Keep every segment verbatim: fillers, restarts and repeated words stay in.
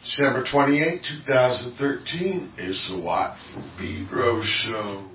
December twenty-eighth, twenty thirteen is the Watt from Pedro Show.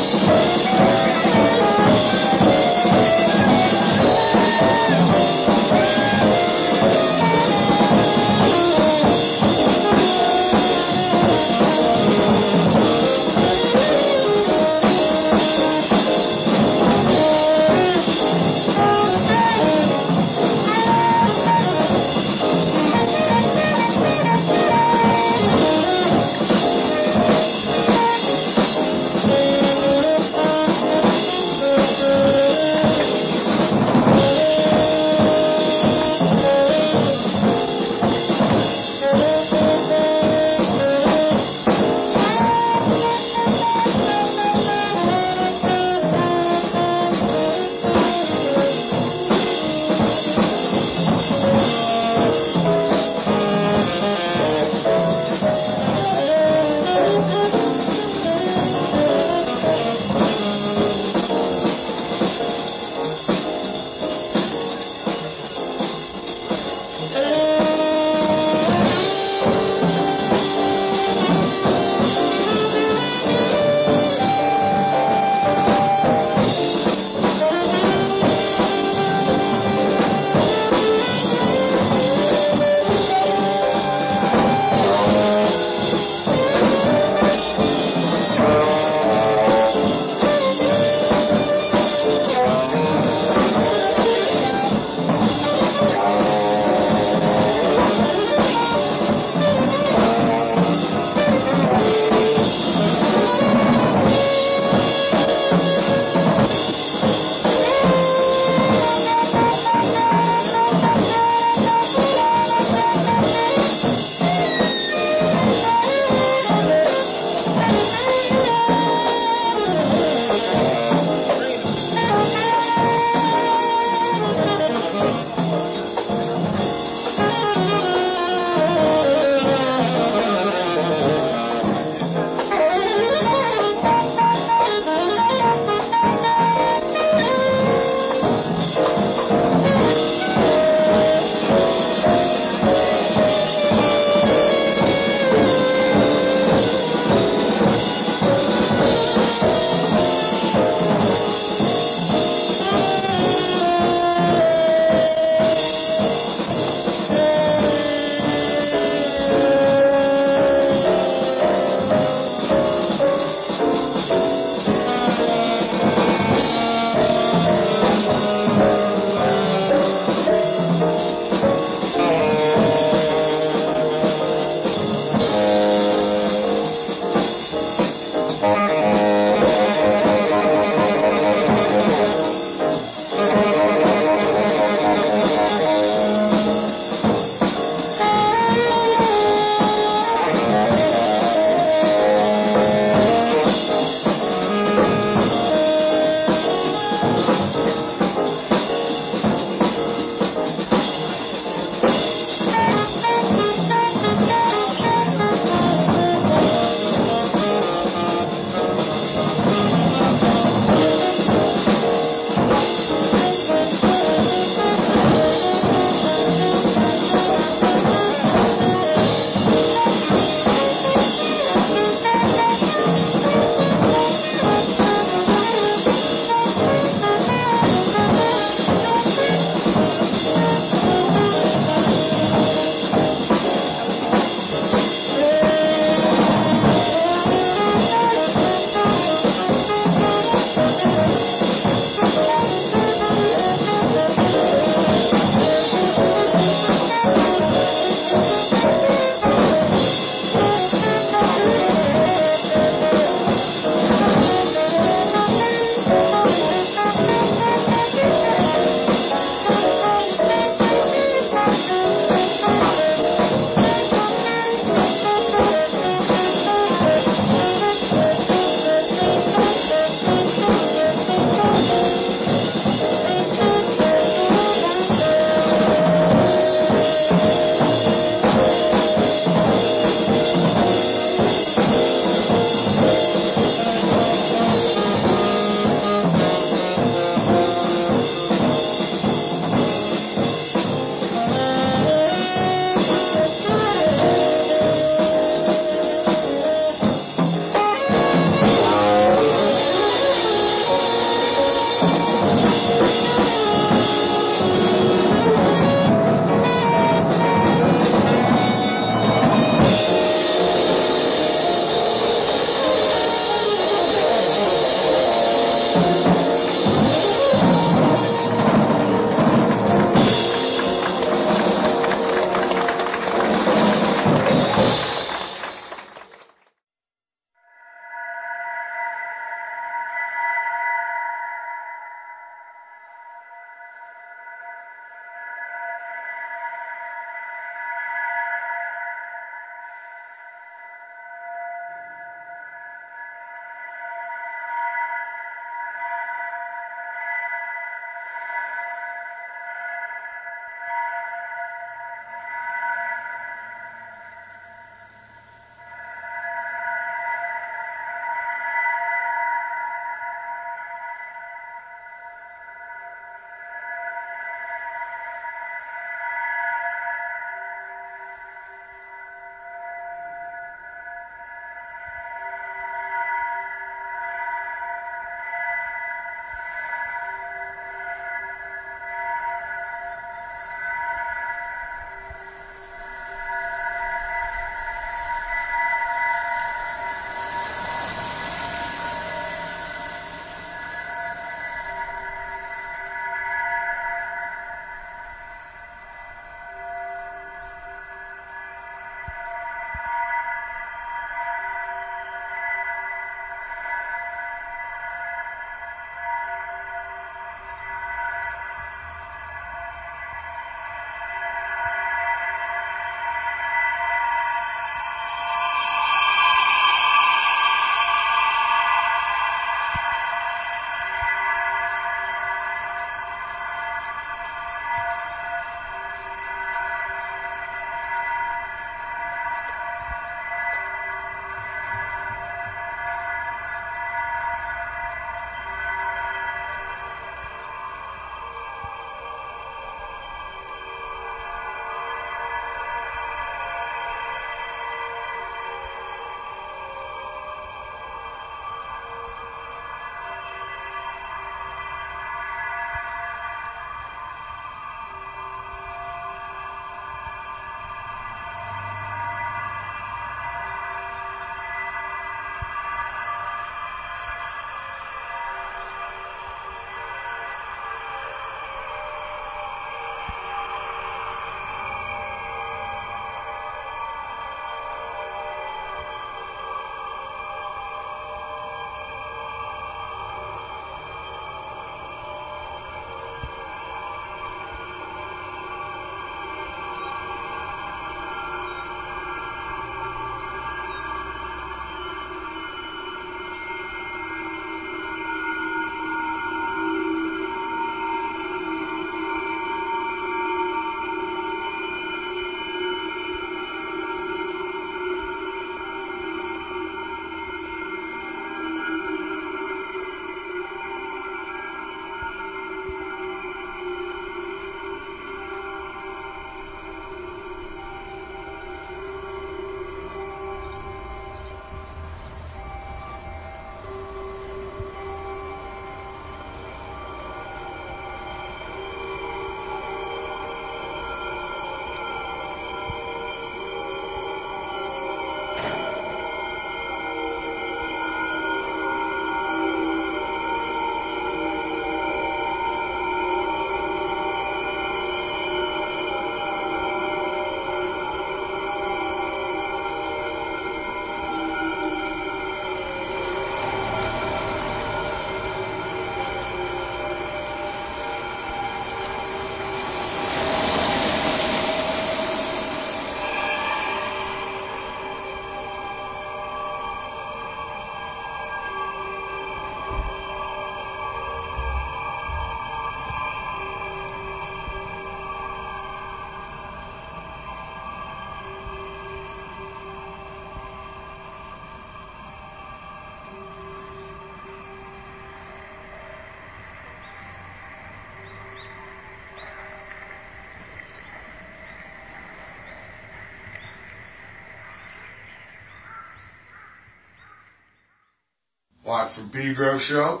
Watford Pedro Show.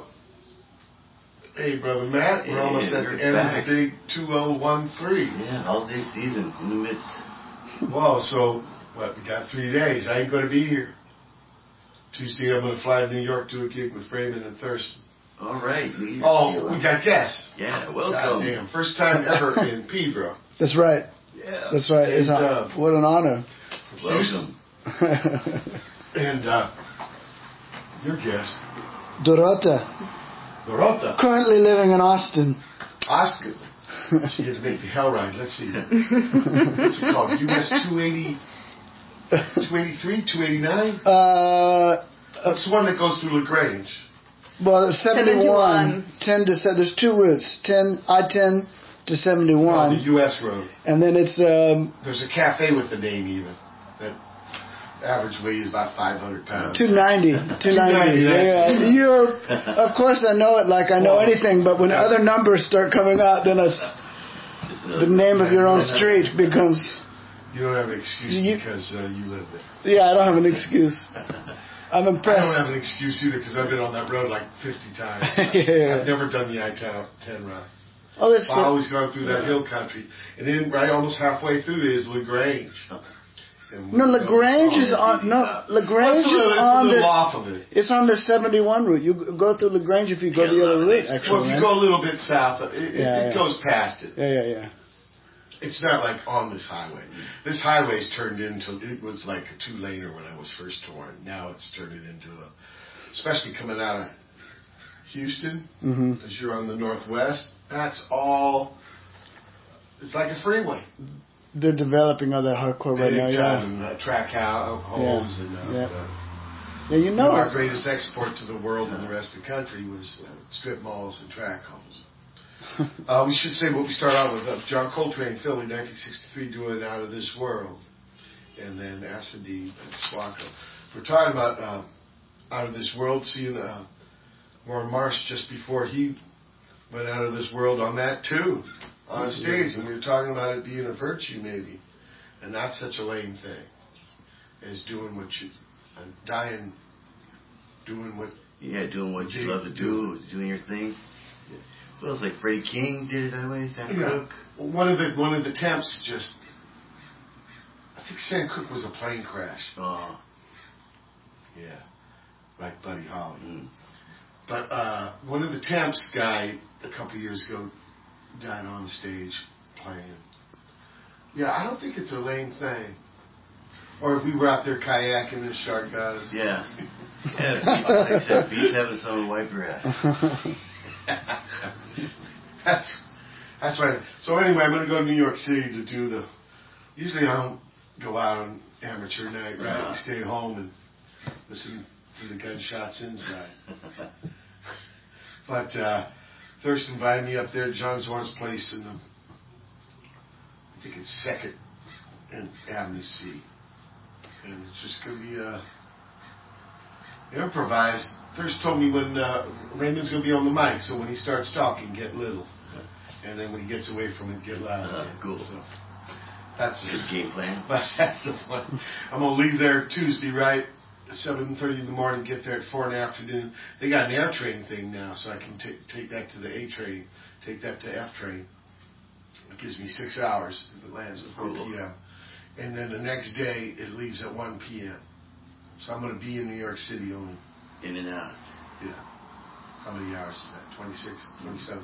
Hey, Brother Matt, we're Hey, almost at you're the end back. of the big two thousand thirteen. Yeah, holiday season in the midst. Well, so, what, we got three days. I ain't going to be here. Tuesday, I'm going to fly to New York, do a gig with Raymond and Thurston. All right. New Oh, Year's we got guests. Yeah, welcome. God damn, first time ever in Pedro. That's right. Yeah. That's right. It's And, a, uh, what an honor. Welcome. And, uh, your guest, Dorota, Dorota. currently living in Austin. Oscar. She had to make the hell ride. Let's see. What's it called? U S two eighty, two eighty-three, two eighty-nine? Uh, That's the one that goes through LaGrange. well, seventy-one, seventy-one. ten to se- there's two routes, ten I ten to No, seventy-one, the U S road. and then it's um, There's a cafe with the name even. That average weight is about five hundred pounds. two ninety. two ninety. Yeah, yeah. You're, of course, I know it like I know Well, anything, but when yeah. other numbers start coming out, then it's the name of your own street becomes. You don't have an excuse You- because uh, you live there. Yeah, I don't have an excuse. I'm I don't impressed. have an excuse either because I've been on that road like fifty times. Yeah. I've never done the I ten run. Oh, that's I've always gone through that hill country. And then right almost halfway through is LaGrange. And no. we- Lagrange is on. No, Well, Lagrange it's a little, is it's a on little the. off of it. It's on the seventy-one route. You g- go through Lagrange if you go Yeah, the other Lebanese. route. Actually, Well, if you right? go a little bit south, it, it, Yeah, it yeah. goes past it. Yeah, yeah, yeah. It's not like on this highway. This highway's turned into, it was like a two-laner when I was first touring. Now it's turned it into a, especially coming out of Houston, hmm as you're on the northwest, that's all, it's like a freeway. They're developing all that hardcore right now. Big Yeah. time, uh, track ho- homes and uh, Yeah. uh, Yeah, you you know know, our it. greatest export to the world and the rest of the country was uh, strip malls and track homes. Uh, we should say what we start out with. Uh, John Coltrane, Philly, nineteen sixty-three, doing Out of This World. And then Acid Swacco. We're talking about uh, Out of This World, seeing uh, Warren Marsh just before he went out of this world on that too, on a stage. And we were talking about it being a virtue maybe. And not such a lame thing as doing what you, uh, dying, doing what Yeah, doing what you Do- love to do, doing your thing. Feels like Freddie King did it that way. Sam Yeah. Cooke. One of the one of the temps just, I think Sam Cooke was a plane crash. Oh. Yeah, like Buddy Holly. Mm. But uh, one of the temps guy a couple years ago died on stage playing. Yeah, I don't think it's a lame thing. Or if we were out there kayaking and a shark got us. Yeah. Yeah, beats, like I said, beats having someone wipe your ass. that's, that's right. So anyway, I'm going to go to New York City to do the. Usually I don't go out on amateur night, right? Uh-huh. We stay at home and listen to the gunshots inside. But uh, Thurston invited me up there to John Zorn's place in the, I think it's Second and Avenue C, and it's just going to be a improvised. Thirst told me when uh, Raymond's going to be on the mic, so when he starts talking, get little. And then when he gets away from it, get loud. Uh, again. cool. So that's Good game plan. But that's the one. I'm going to leave there Tuesday, right? seven thirty in the morning, get there at four in the afternoon. They got an air train thing now, so I can t- take that to the A train, take that to F train. It gives me six hours if it lands at four p.m. And then the next day, it leaves at one p.m. So I'm going to be in New York City only. In and out. Yeah. How many hours is that? twenty-six, twenty-seven?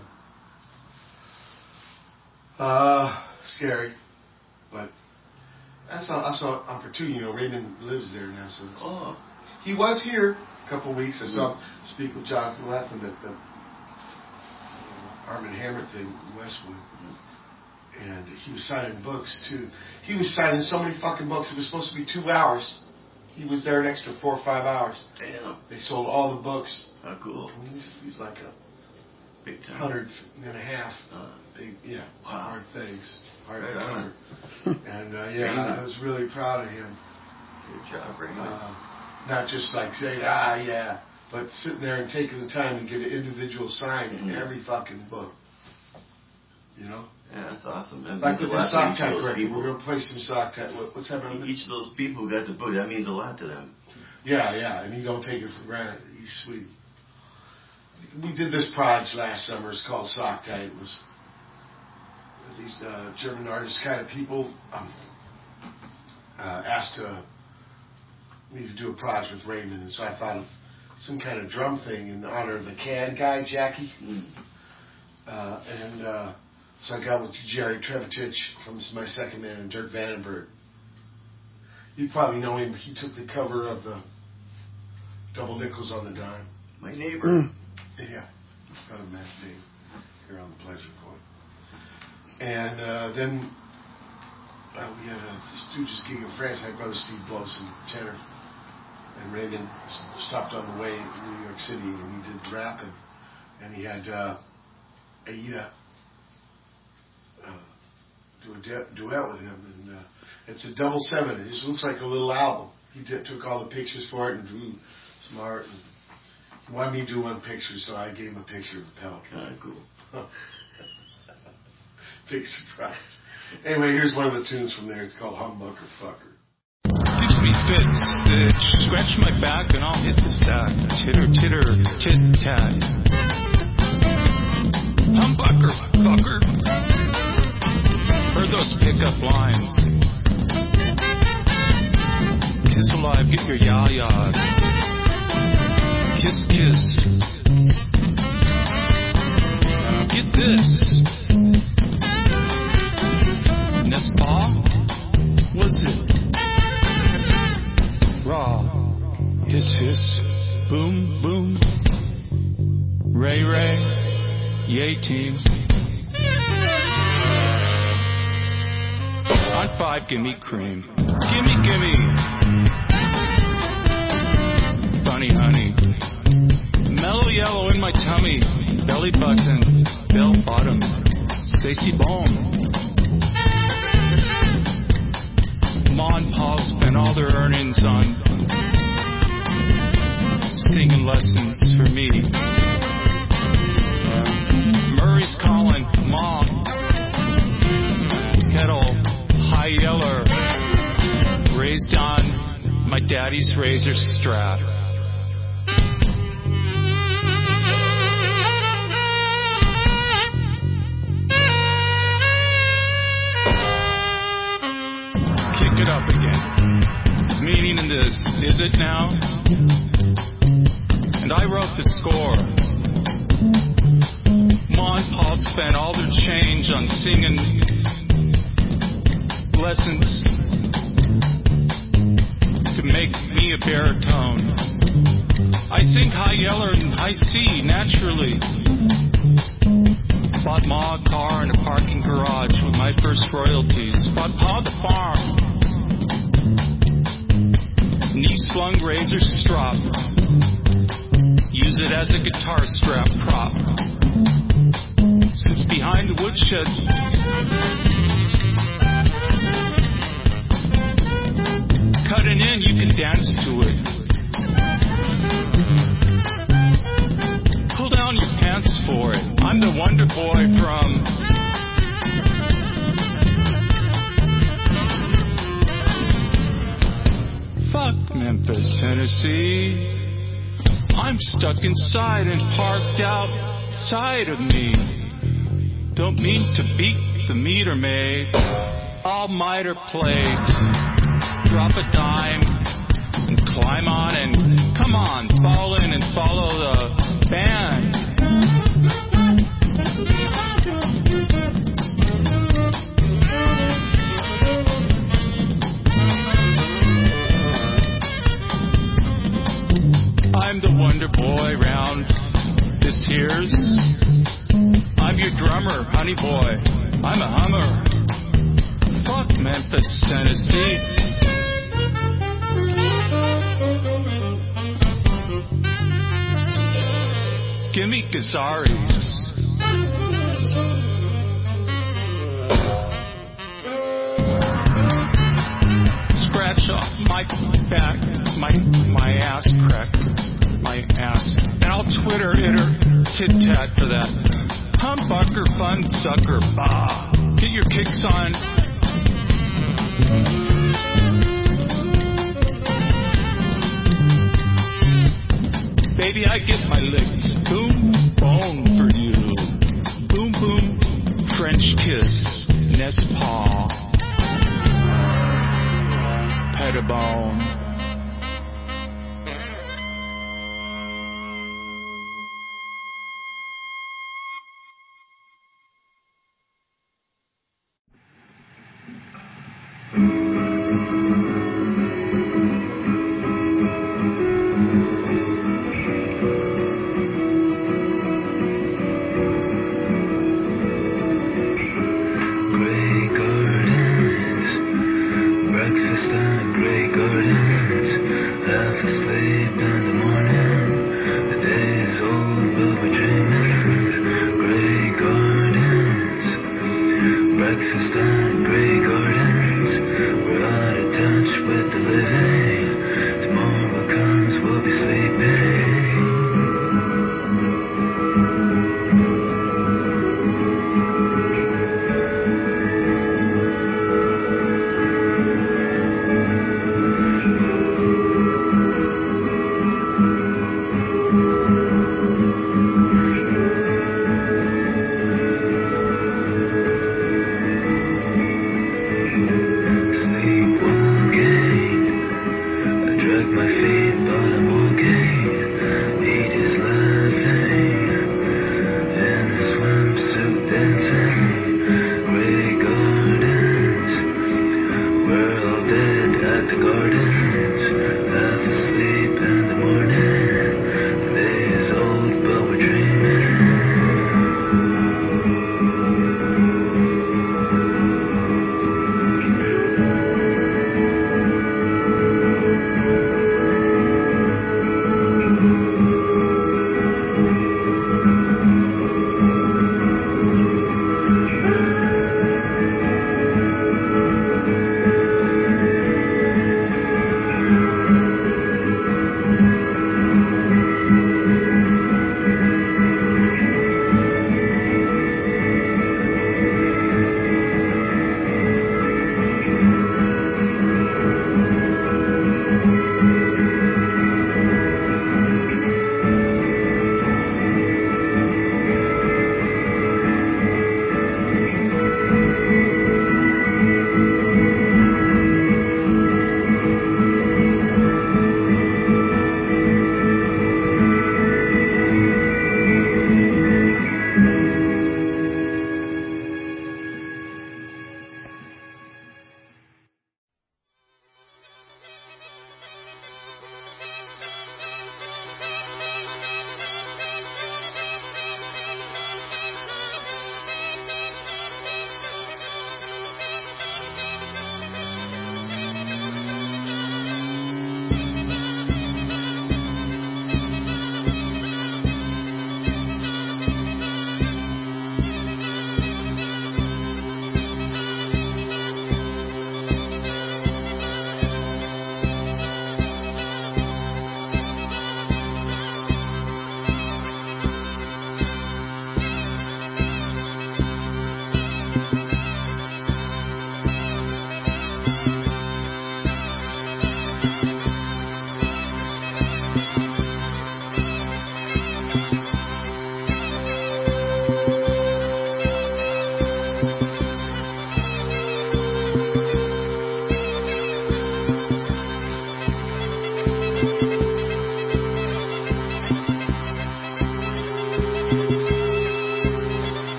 Uh, scary. But that's an that's an opportunity. You know, Raymond lives there now, so it's, Oh. he was here a couple of weeks. I saw him speak with Jonathan Lethem at the uh, Arm and Hammer thing in Westwood. And he was signing books, too. He was signing so many fucking books. It was supposed to be two hours. He was there an extra four or five hours. Damn. They sold all the books. How cool. He's, he's like a Big time. hundred and a half. Uh, Big, yeah, Wow. hard things. Hard Right to on. cover. And uh, yeah, Raymond. I was really proud of him. Good job, Raymond. Uh, not just like saying, ah, yeah, but sitting there and taking the time to get an individual sign in Mhm. every fucking book. You know? Yeah, that's awesome. That Like means with a the lot to sock each type of those record, people. we're going to play some sock type. What, what's that, brother? Each of those people who got the book, that means a lot to them. Yeah, yeah, and you don't take it for granted. He's sweet. We did this project last summer. It's called Sock Tight. It was these uh, German artist kind of people um, uh, asked uh, me to do a project with Raymond, and so I thought of some kind of drum thing in honor of the can guy, Jackie. Mm. Uh, and uh, so I got with Jerry Trevitich from This Is My Second Man and Dirk Vandenberg. You probably know him. He took the cover of the Double Nickels on the Dime. My neighbor. Mm. Yeah. Got a Matt's name here on the Pledge Report. And uh, then uh, we had a Stooges gig in France. I had brother Steve Blowson, tenor. And Raymond stopped on the way in New York City, and he did rapping. And he had uh, Aida uh, do a du- duet with him. And uh, it's a double seven. It just looks like a little album. He did, took all the pictures for it and drew some art. And he wanted me to do one picture, so I gave him a picture of a pelican. Ah, cool. Big surprise. Anyway, here's one of the tunes from there. It's called Humbucker Fucker. Gives me fits that scratch my back and I'll hit the sack. Titter, titter, tit, tat. Humbucker, fucker. Heard those pickup lines. Kiss alive, get your ya-ya. Kiss, kiss. Get this. N'est-ce pas? Was it? Raw, hiss, hiss, boom, boom. Ray, ray, yay team. On five, gimme cream. Gimme, gimme. Funny honey. Mellow yellow in my tummy. Belly button, bell bottom. C'est si bon. Ma and Pa spent all their earnings on singing lessons for me. Murray's calling, Mom. Kettle, high yeller, raised on my daddy's razor strap. It up again. Meaning in this, is it now? And I wrote the score. Ma and Pa spent all their change on singing lessons to make me a baritone. I sing high yeller and high C naturally. Bought Ma a car in a parking garage with my first royalties. Bought Pa the farm. Knee-slung razor strop. Use it as a guitar strap prop. Sits behind the woodshed. Cutting in, you can dance to it. Pull down your pants for it. I'm the Wonder Boy from... Fuck Memphis, Tennessee. I'm stuck inside and parked outside of me. Don't mean to beat the meter maid. All miter played. Drop a dime and climb on and come on, fall in and follow the band. I'm the Wonder Boy round this here's. I'm your drummer, honey boy. I'm a hummer. Fuck Memphis, Tennessee. Gimme Gazaris. Scratch off my back, my my ass crack. My ass. And I'll Twitter it or tit-tat for that. Humbucker, fun sucker, bah. Get your kicks on. get my licks. Boom, bone for you. Boom, boom, French kiss, Nespa. Pettibone.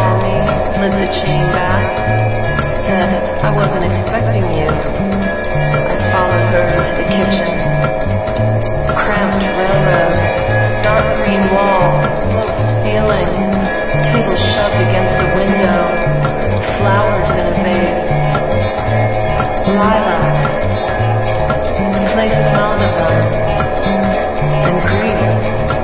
saw me, slid the chain back, said, I wasn't expecting you. I followed her into the kitchen. Cramped railroad, dark green walls, sloped ceiling, table shoved against the window, flowers in a vase, lilacs. The place smelled of them, and grease.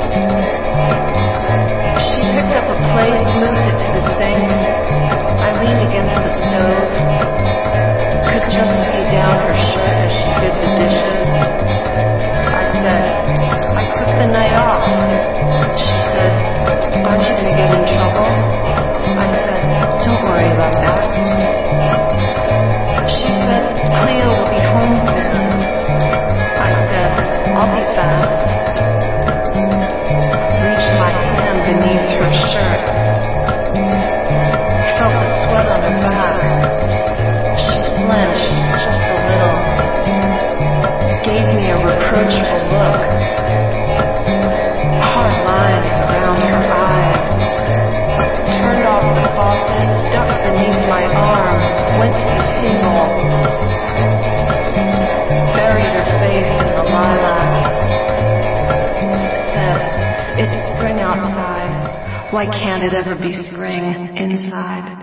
She picked up a plate, moved it to the sink. I leaned against the stove, could just see down her shirt as she did the dishes. I said, I took the night off. She said, aren't you going to get in trouble? I said, don't worry about that. She said, Cleo will be home soon. I said, I'll be fast. Reached my hand beneath her shirt. Felt the sweat on her back. She flinched just a little. Gave me a reproachful look. Hard lines around her eyes. Turned off the faucet, ducked beneath my arm, went to the table. Buried her face in the lilacs. Said, it's spring outside. Why can't it ever be spring inside?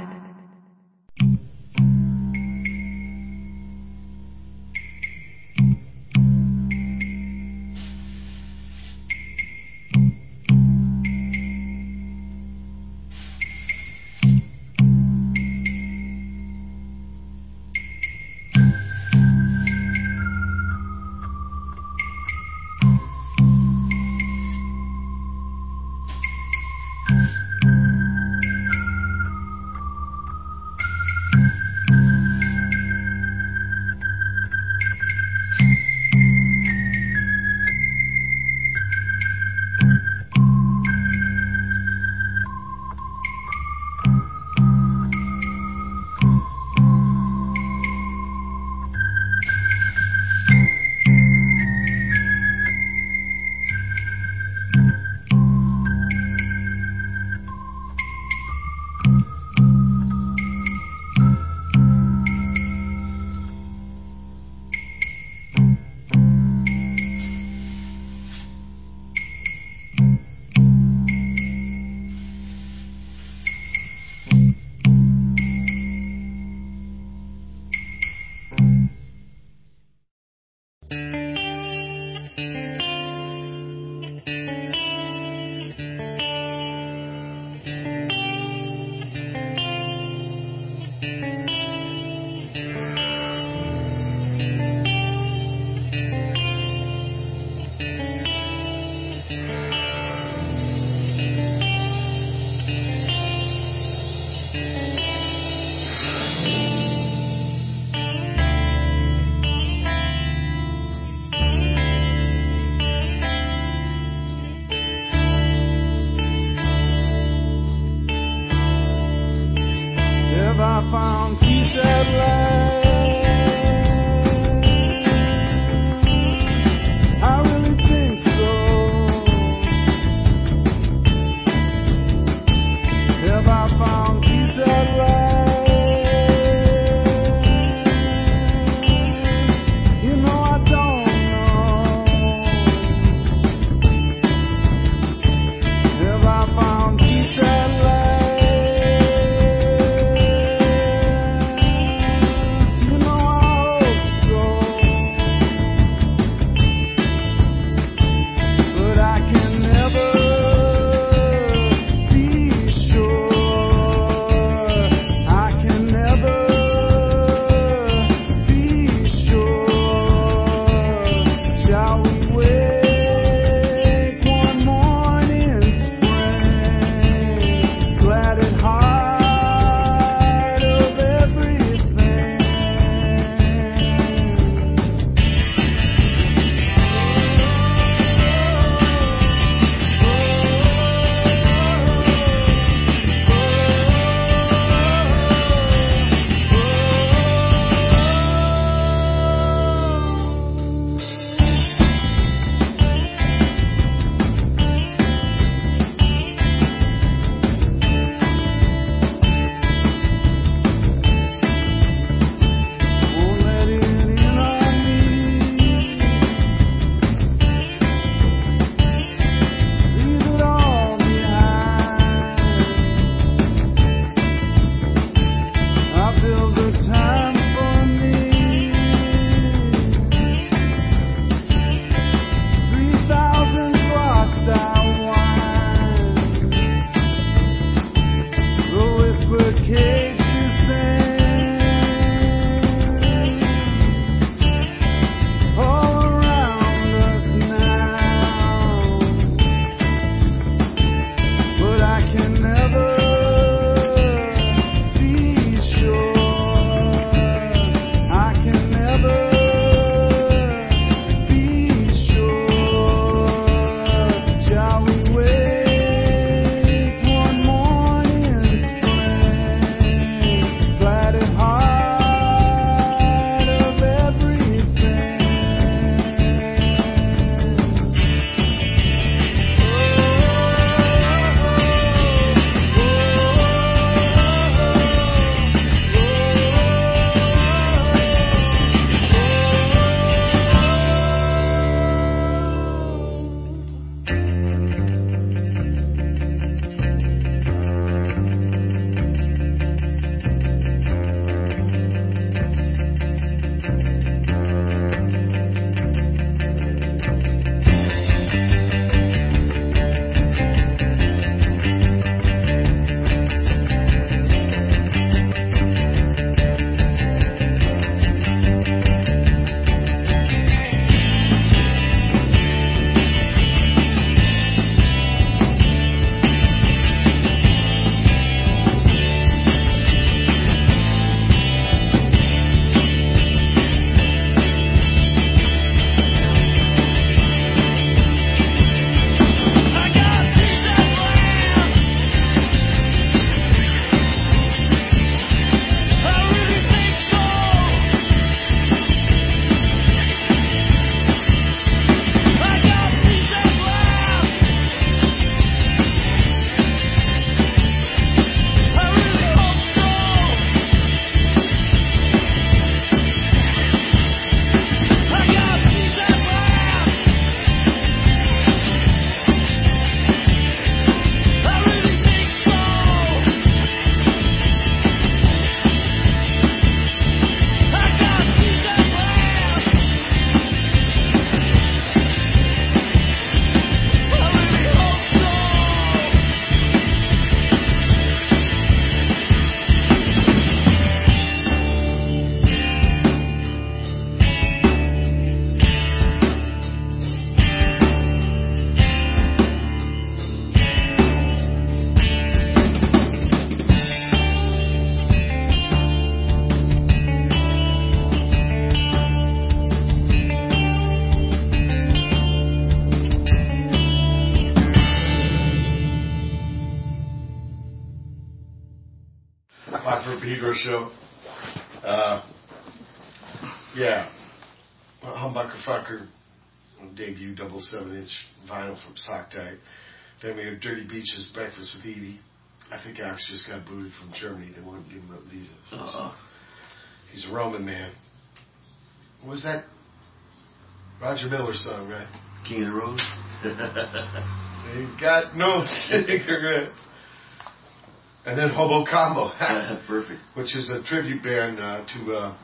Rockford Pedro show. Uh, yeah. Humbucker Fucker debut double seven inch vinyl from Sock Type. Then we had Dirty Beaches, Breakfast with Evie. I think Alex just got booted from Germany. They wouldn't give him a visa. So Uh-oh. he's a Roman man. What was that? Roger Miller song, right? King of the Road. They got no cigarettes. And then Hobo Combo. Perfect. Which is a tribute band uh, to uh,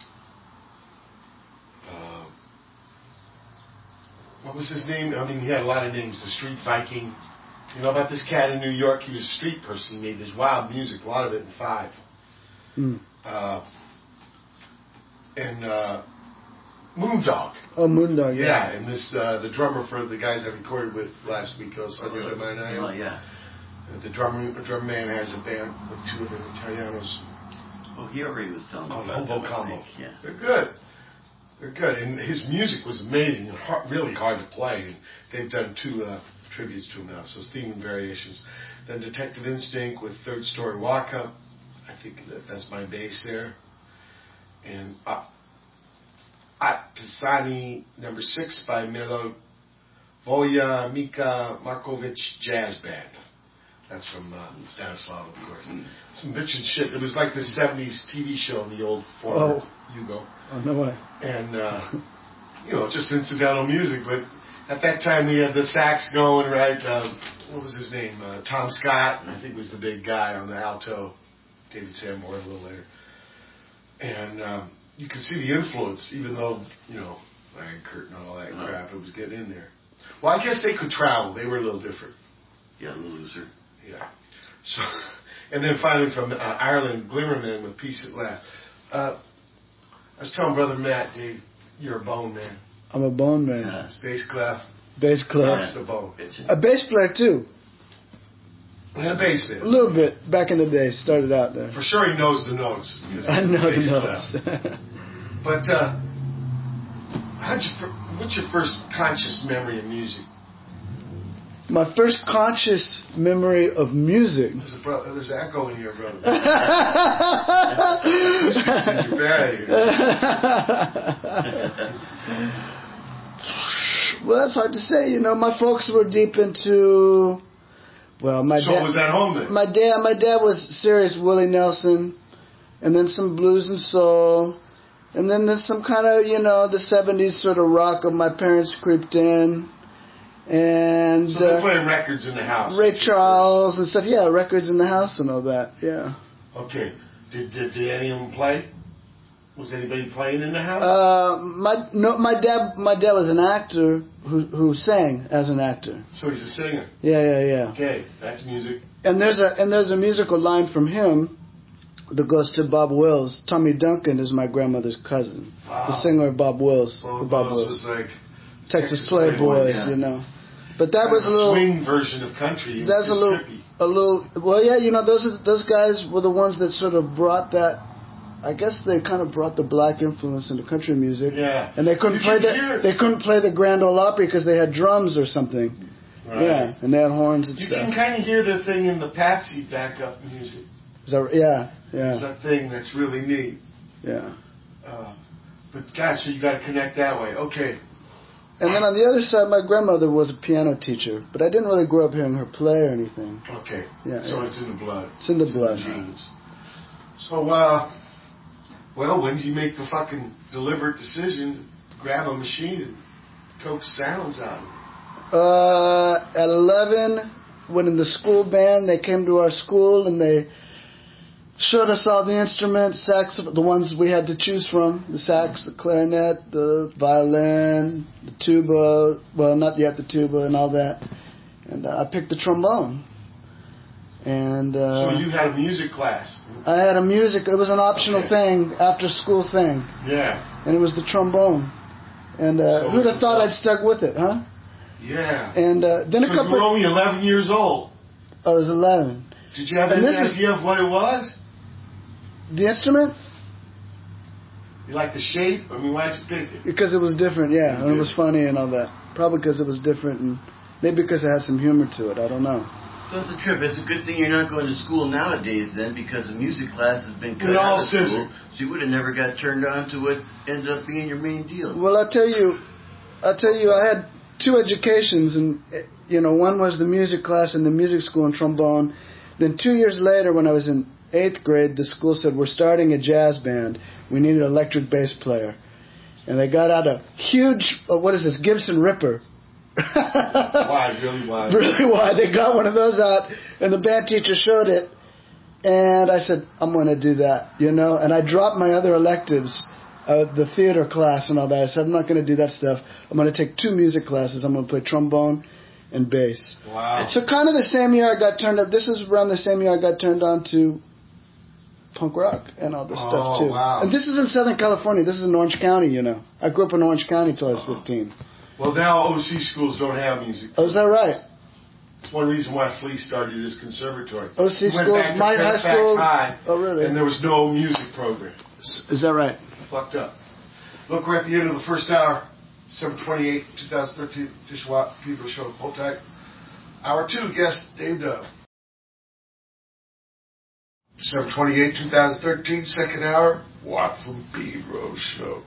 uh, what was his name? I mean, he had a lot of names. The Street Viking. You know about this cat in New York? He was a street person. He made this wild music, a lot of it in five. Mm. Uh, and uh, Moondog. Oh, Moondog, yeah. Yeah, and this uh, the drummer for the guys I recorded with last week, El Signor de Mainaio. Oh, yeah. Uh, the drummer, the drum man has a band with two of the Italianos. Oh, he already was telling me Called about Hobo that, I Combo. think. Yeah. They're good. They're good, and his music was amazing and hard, really hard to play. And they've done two uh, tributes to him now, so it's theme and variations. Then Detective Instinct with Third Story Walk Up. I think that that's my bass there. And uh, At Pisani number six by Milo Voja Mika Markovic Jazz Band. That's from uh, Stanislav, of course. Mm. Some bitchin' shit. It was like the seventies T V show in the old former Oh. Yugo. Oh, no way. And, uh, you know, just incidental music. But at that time we had the sax going, right? Uh, what was his name? Uh, Tom Scott, I think was the big guy on the alto. David Sanborn a little later. And um, you could see the influence, even though, you know, Iron Curtain and all that Uh-huh. crap, it was getting in there. Well, I guess they could travel. They were a little different. Yeah, a little looser. Yeah. So, and then finally from uh, Ireland, Glimmerman with Peace at Last. Uh, I was telling Brother Matt, Dave, you're a bone man. I'm a bone man. Yeah. Bass clef, Bass player. that's the bone. A bass player, too. And a bass A man. little bit. Back in the day. Started out there. For sure he knows the notes. because I he's a know bass the clef. notes. But uh, how'd you, fir- what's your first conscious memory of music? My first conscious memory of music. There's a bro- there's an echo in here, brother. well, Acoustics in your bag. that's hard to say. You know, my folks were deep into. Well, my So dad. it was at home then? My dad. My dad was serious Willie Nelson, and then some blues and soul, and then there's some kind of you know the seventies sort of rock of my parents creeped in. And So they're uh, playing records in the house. Ray Charles and stuff. Yeah, records in the house and all that. Yeah. Okay. Did, did did any of them play? Was anybody playing in the house? Uh, my no, my dad. My dad was an actor who who sang as an actor. So he's a singer. Yeah, yeah, yeah. Okay, that's music. And there's a and there's a musical line from him that goes to Bob Wills. Tommy Duncan is my grandmother's cousin. Wow. The singer Bob Wills. Well, Bob Buzz Wills. was like Texas, Texas Playboys, Playboy, yeah. you know. But that was a little. swing version of country. It That's was a little, trippy. a little. Well, yeah, you know, those are, those guys were the ones that sort of brought that. I guess they kind of brought the black influence into country music. Yeah. And they couldn't You play could the hear it. they couldn't play the Grand Ole Opry because they had drums or something. Right. Yeah, and they had horns and You stuff. can kind of hear the thing in the Patsy backup music. Is that, yeah, There's yeah, that thing that's really neat. yeah. Uh, but gosh, so you got to connect that way. Okay. And then on the other side, my grandmother was a piano teacher, but I didn't really grow up hearing her play or anything. Okay. Yeah, So yeah. it's in the blood. It's in the blood. genes. So, uh, well, when did you make the fucking deliberate decision to grab a machine and coax sounds out of it? Uh, at eleven, when in the school band, they came to our school and they showed us all the instruments, sax, the ones we had to choose from, the sax, the clarinet, the violin, the tuba, well, not yet the tuba and all that. And uh, I picked the trombone. And uh, So you had a music class. I had a music, it was an optional Okay. thing, after school thing. Yeah. And it was the trombone. And uh, So who'd have it's thought a- I'd stuck with it, huh? Yeah. And uh, then a So you couple. were only eleven years old. I was eleven. Did you have And any this is- idea of what it was? The instrument? You like the shape? I mean, why'd you pick it? Because it was different, yeah. And it was funny and all that. Probably because it was different and maybe because it had some humor to it. I don't know. So it's a trip. It's a good thing you're not going to school nowadays then, because the music class has been cut We all out of school. scissor. So you would have never got turned on to what ended up being your main deal. Well, I tell you, I tell you, I had two educations, and you know, one was the music class in the music school in trombone. Then two years later, when I was in eighth grade, the school said, we're starting a jazz band. We need an electric bass player. And they got out a huge, uh, what is this, Gibson Ripper. Wide, really wide. Really wide. They got one of those out, and the band teacher showed it. And I said, I'm going to do that, you know. And I dropped my other electives, uh, the theater class and all that. I said, I'm not going to do that stuff. I'm going to take two music classes. I'm going to play trombone and bass. Wow. So kind of the same year I got turned up. This is around the same year I got turned on to punk rock and all this Oh, stuff too. wow. And this is in Southern California. This is in Orange County, you know. I grew up in Orange County till I was fifteen. Well, now O C schools don't have music. Oh, is that right? It's one reason why Flea started his conservatory. O C He went schools, back to my high Fairfax school. High, Oh, really? and there was no music program. Is that right? It's fucked up. Look, we're at the end of the first hour, December twenty-eighth, twenty thirteen, Fish Watt People Show. Hold tight. Hour two, guest Dave Dove. December twenty-eighth, twenty thirteen, second hour, Watt from Pedro Show.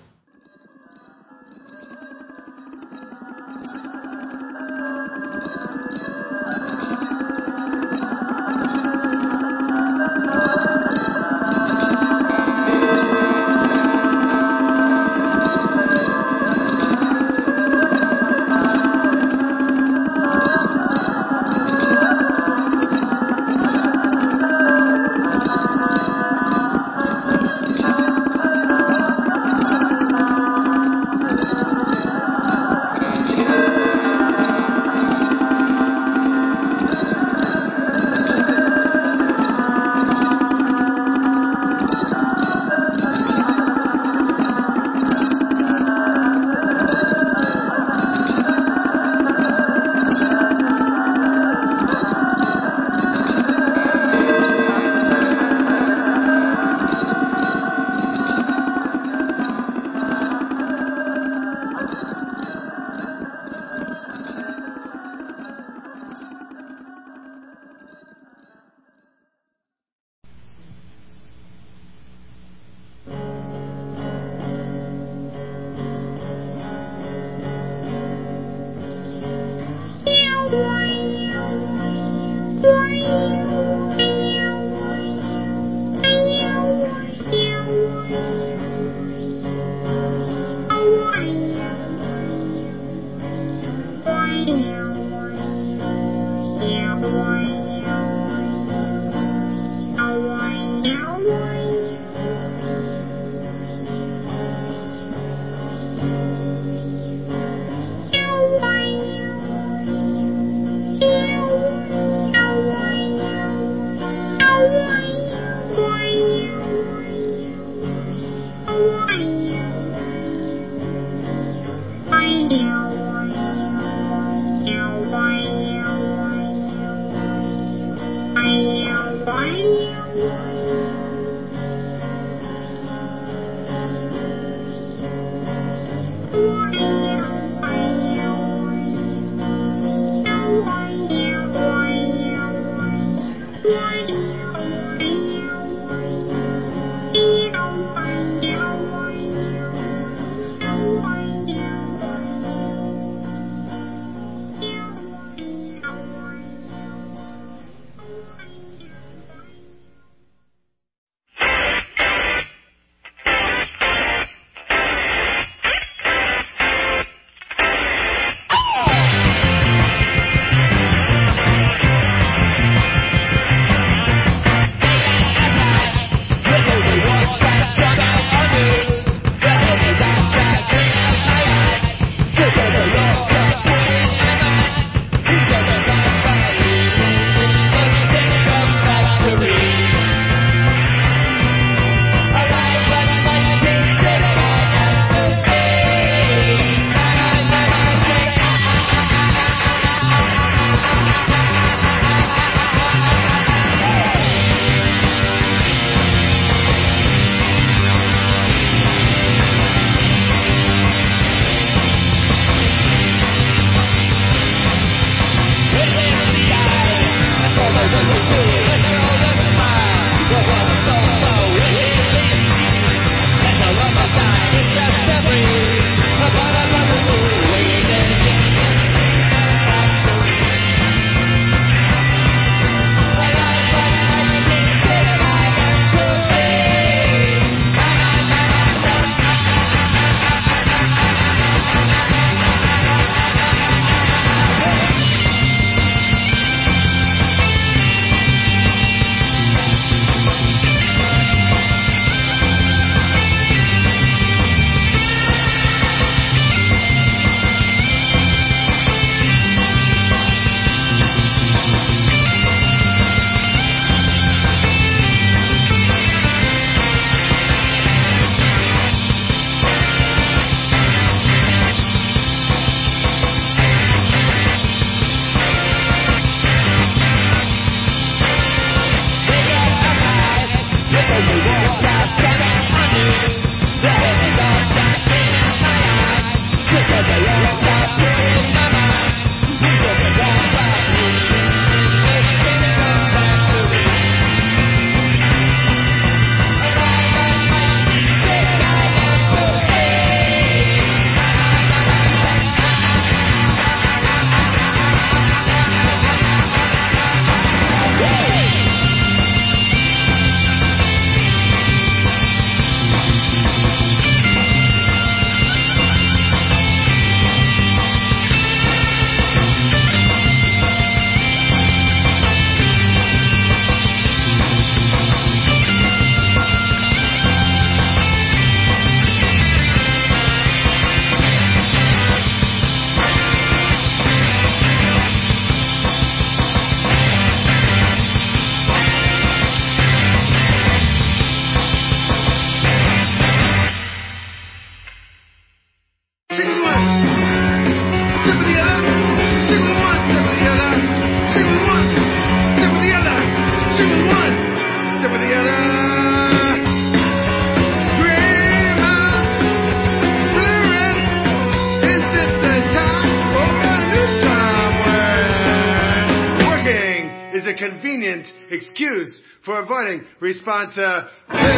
convenient excuse for avoiding responsibility.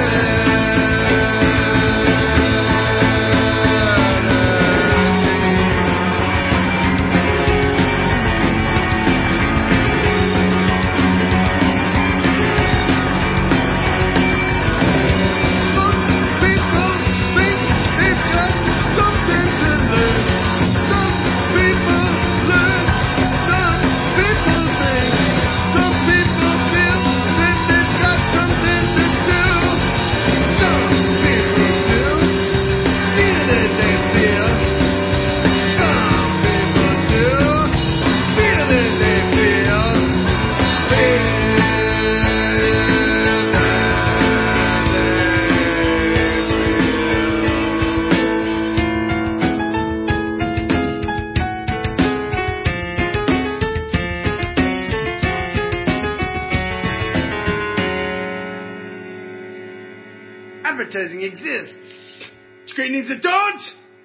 Advertising exists. Screen needs a don't.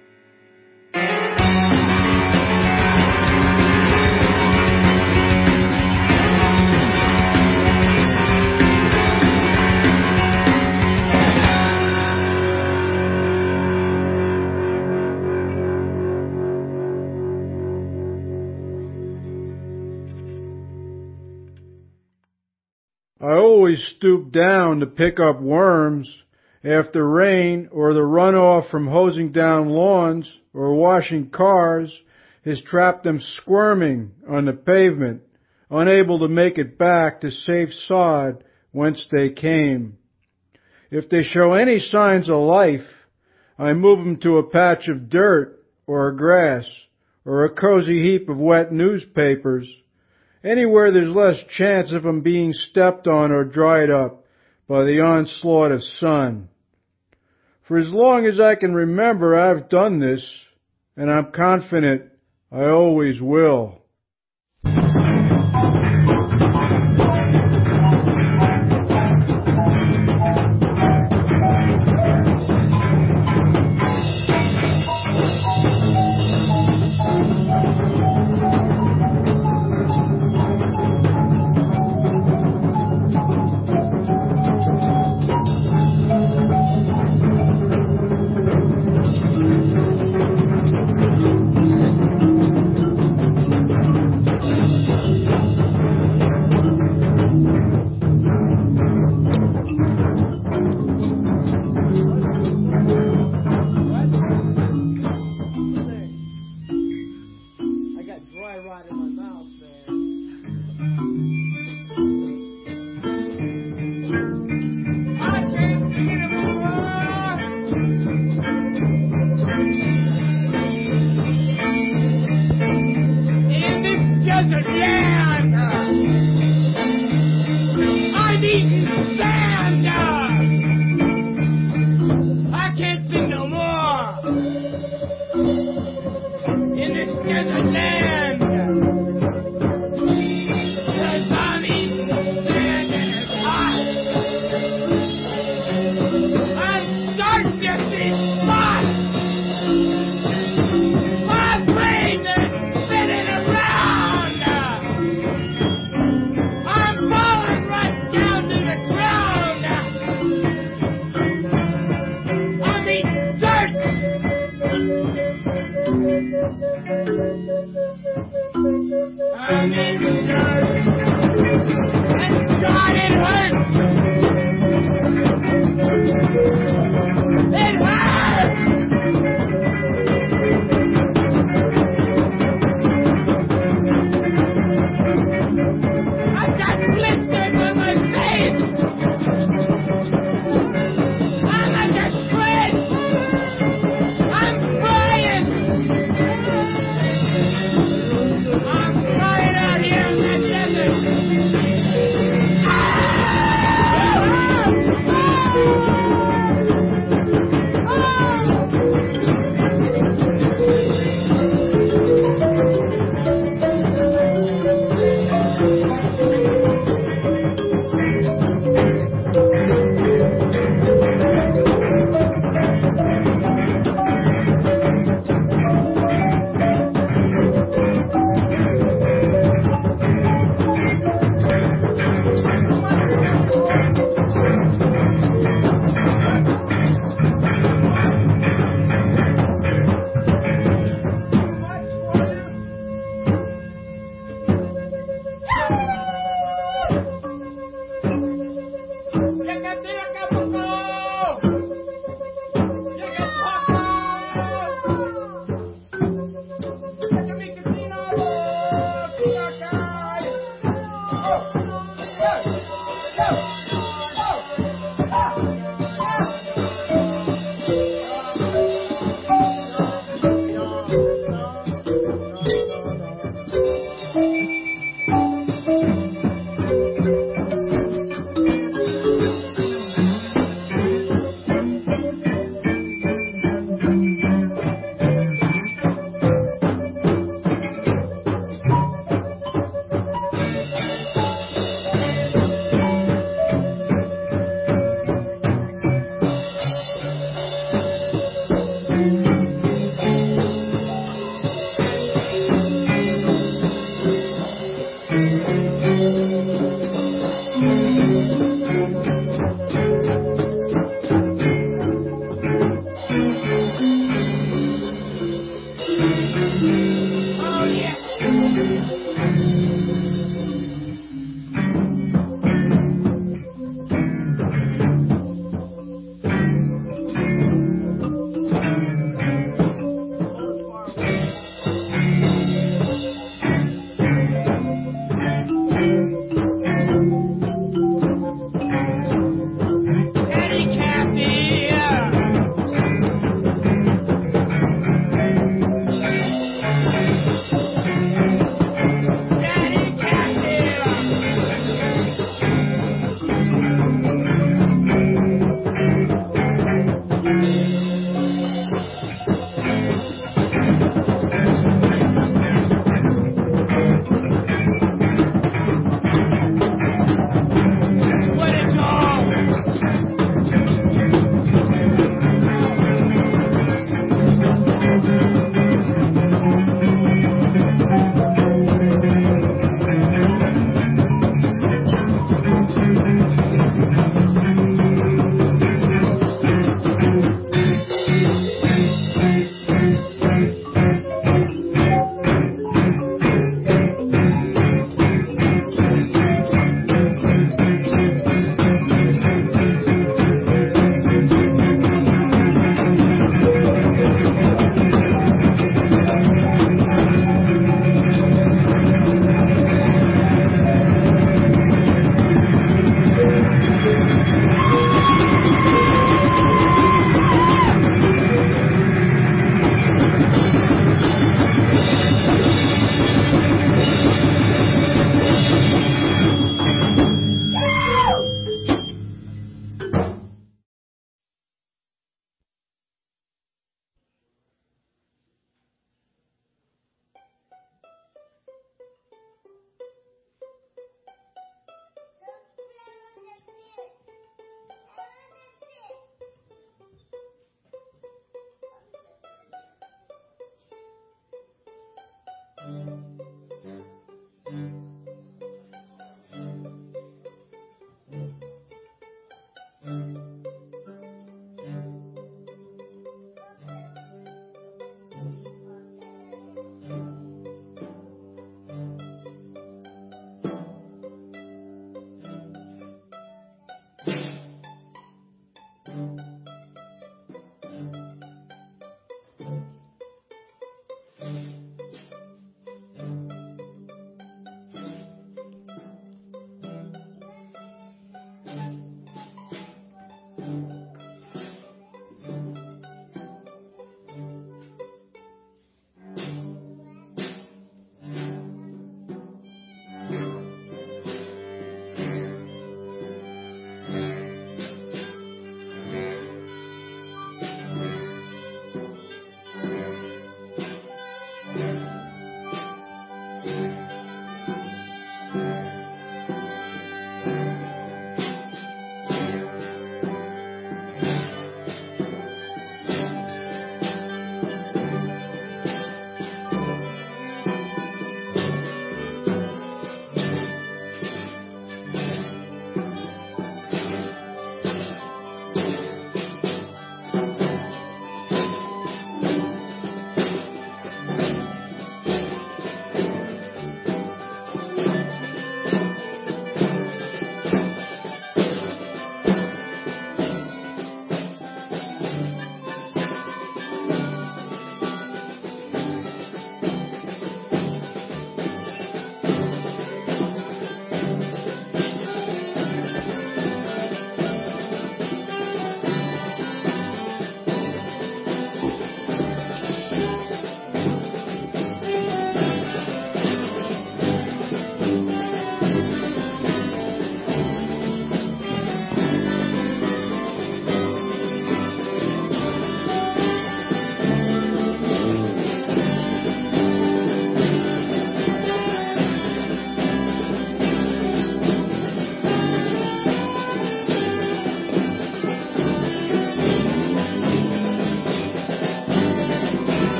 I always stoop down to pick up worms after rain or the runoff from hosing down lawns or washing cars has trapped them squirming on the pavement, unable to make it back to safe sod whence they came. If they show any signs of life, I move them to a patch of dirt or grass or a cozy heap of wet newspapers, anywhere there's less chance of them being stepped on or dried up by the onslaught of sun. For as long as I can remember, I've done this, and I'm confident I always will.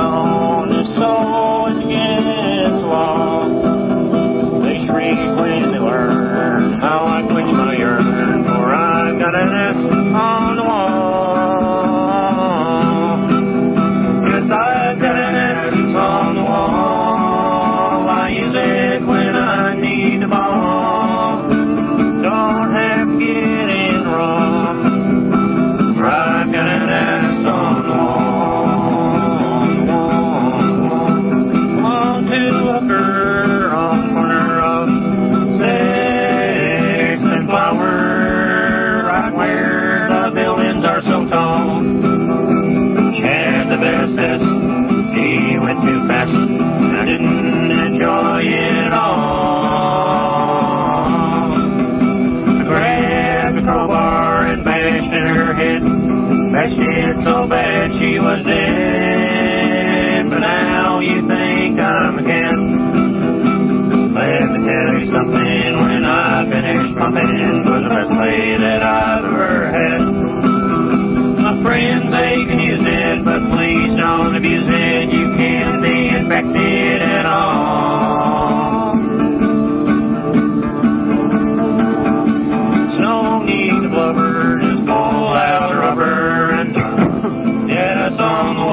stone is so against the wall. They shriek when they learn how I quench my yearn, for I've got an S on the wall. Yes, I've got an S on the wall. I use it when I need the ball. Don't have to get in wrong, for I've got an S on the wall. On to hooker on the corner of Sixth and Flower, right where the buildings are so tall. She had the bestest, she went too fast, I didn't enjoy it all. I grabbed the crowbar and bashed in her head, bashed it so bad she was dead. But now you think I'm a cat. Let me tell you something, when I finished my band, was the best play that I've ever had. My friends, they can use it, but please don't abuse it. You can't be infected at all. There's no need to blubber, just pull out the rubber and get us on the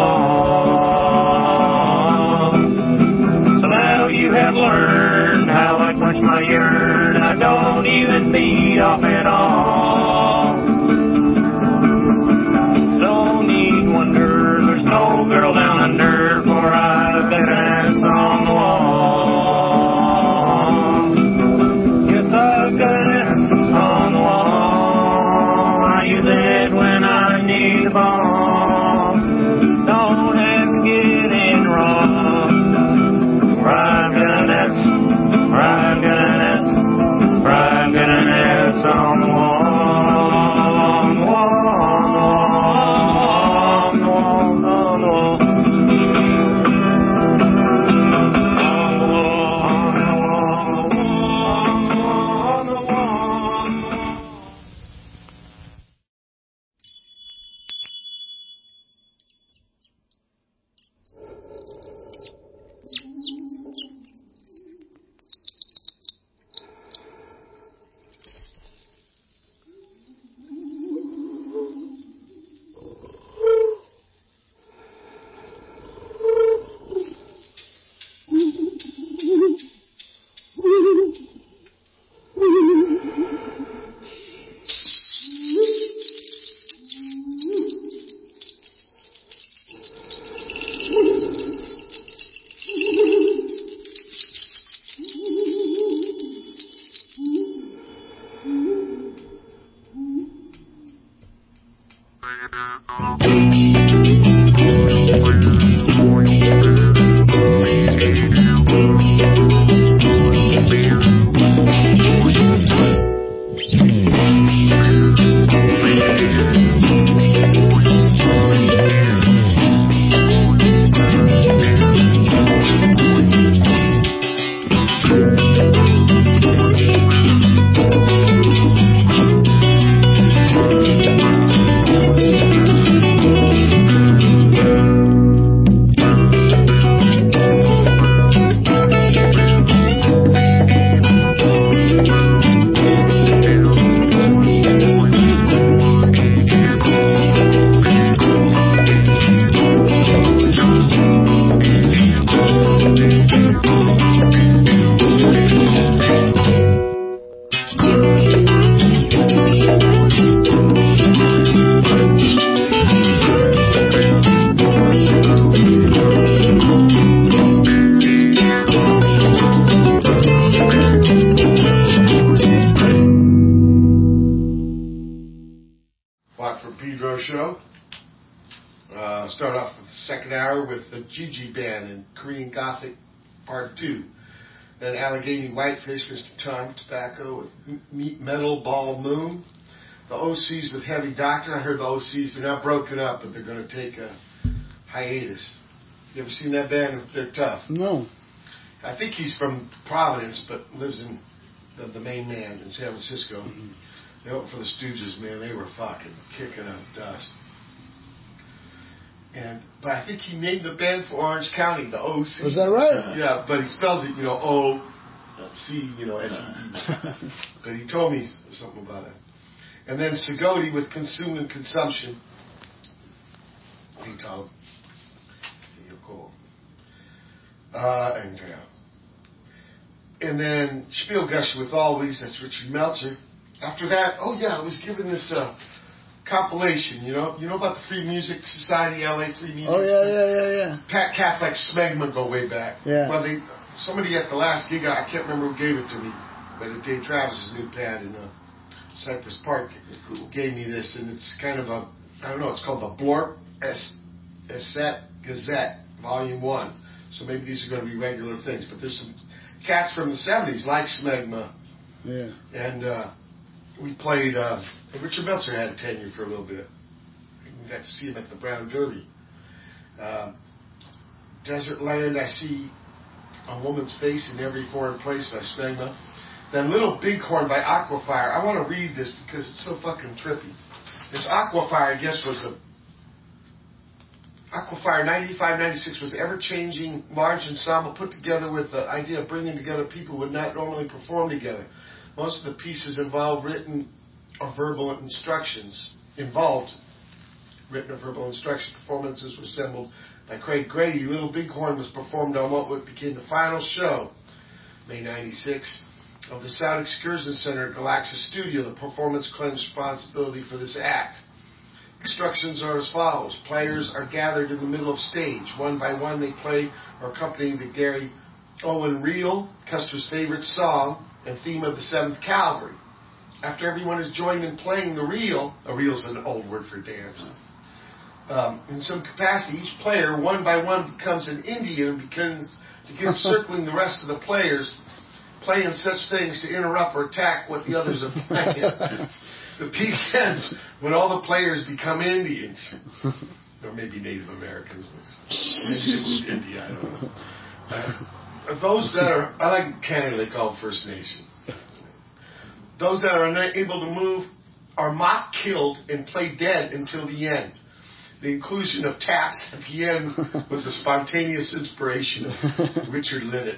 wall. So now you have learned how I quench my yearn. I don't even beat off at all. No need wonder, there's no girl down under, for I've got an S on the wall. Yes, I've got an S on the wall. I use it when I need the ball. Don't have to get in wrong, for I've got an S, for I've got an S, for I've got an S on the wall. On the wall, on the wall, on the wall, on the wall, on the wall. Show. Uh, start off with the second hour with the Gigi Band and Korean Gothic Part two. Then Allegheny Whitefish, Mister Tom Tobacco with Meat Metal Ball Moon. The O Cs with Heavy Doctor. I heard the O Cs, they're not broken up, but they're going to take a hiatus. You ever seen that band? They're tough. No. I think he's from Providence, but lives in the, the main man in San Francisco. Mm-hmm. They opened for the Stooges, man. They were fucking kicking up dust. And but I think he named the band for Orange County, the O C. Was that right? Yeah, but he spells it, you know, O C, you know, S E E. But he told me something about it. And then Sagodi with Consume and Consumption. He called. You're cool. Uh, and uh, and then Spielgush with Always. That's Richard Meltzer. After that, oh yeah, I was given this uh, compilation. You know, you know about the Free Music Society, L A Free Music. Oh yeah, yeah, yeah, yeah. Pat cats like Smegma go way back. Yeah. Well, they somebody at the last gig, I can't remember who gave it to me, but it Dave Travis's new pad in uh, Cypress Park gave me this, and it's kind of a, I don't know, it's called the Blorp Es- Esset Gazette, Volume One. So maybe these are going to be regular things, but there's some cats from the seventies like Smegma. Yeah. And uh, we played. Uh, Richard Meltzer had a tenure for a little bit. We got to see him at the Brown Derby. Uh, Desert Land, I see a woman's face in every foreign place by Smegma. Then Little Bighorn by Aquafire. I want to read this because it's so fucking trippy. This Aquafire, I guess, was a Aquafire ninety-five ninety-six was ever-changing, large ensemble put together with the idea of bringing together people who would not normally perform together. Most of the pieces involved written or verbal instructions. Involved written or verbal instruction. Performances were assembled by Craig Grady. Little Bighorn was performed on what became the final show, May ninety-six, of the Sound Excursion Center at Galaxis Studio. The performance claims responsibility for this act. Instructions are as follows. Players are gathered in the middle of stage. One by one they play or accompany the Gary Owen reel, Custer's favorite song, and theme of the seventh Cavalry. After everyone has joined in playing the reel, a reel's an old word for dance, um, in some capacity, each player, one by one, becomes an Indian and begins, begins circling the rest of the players, playing such things to interrupt or attack what the others are playing. The peak ends when all the players become Indians. Or maybe Native Americans. Maybe India, I don't know. Uh, those that are, I like Canada, they call them First Nation. Those that are unable to move are mock killed and play dead until the end. The inclusion of taps at the end was a spontaneous inspiration of Richard Linnett.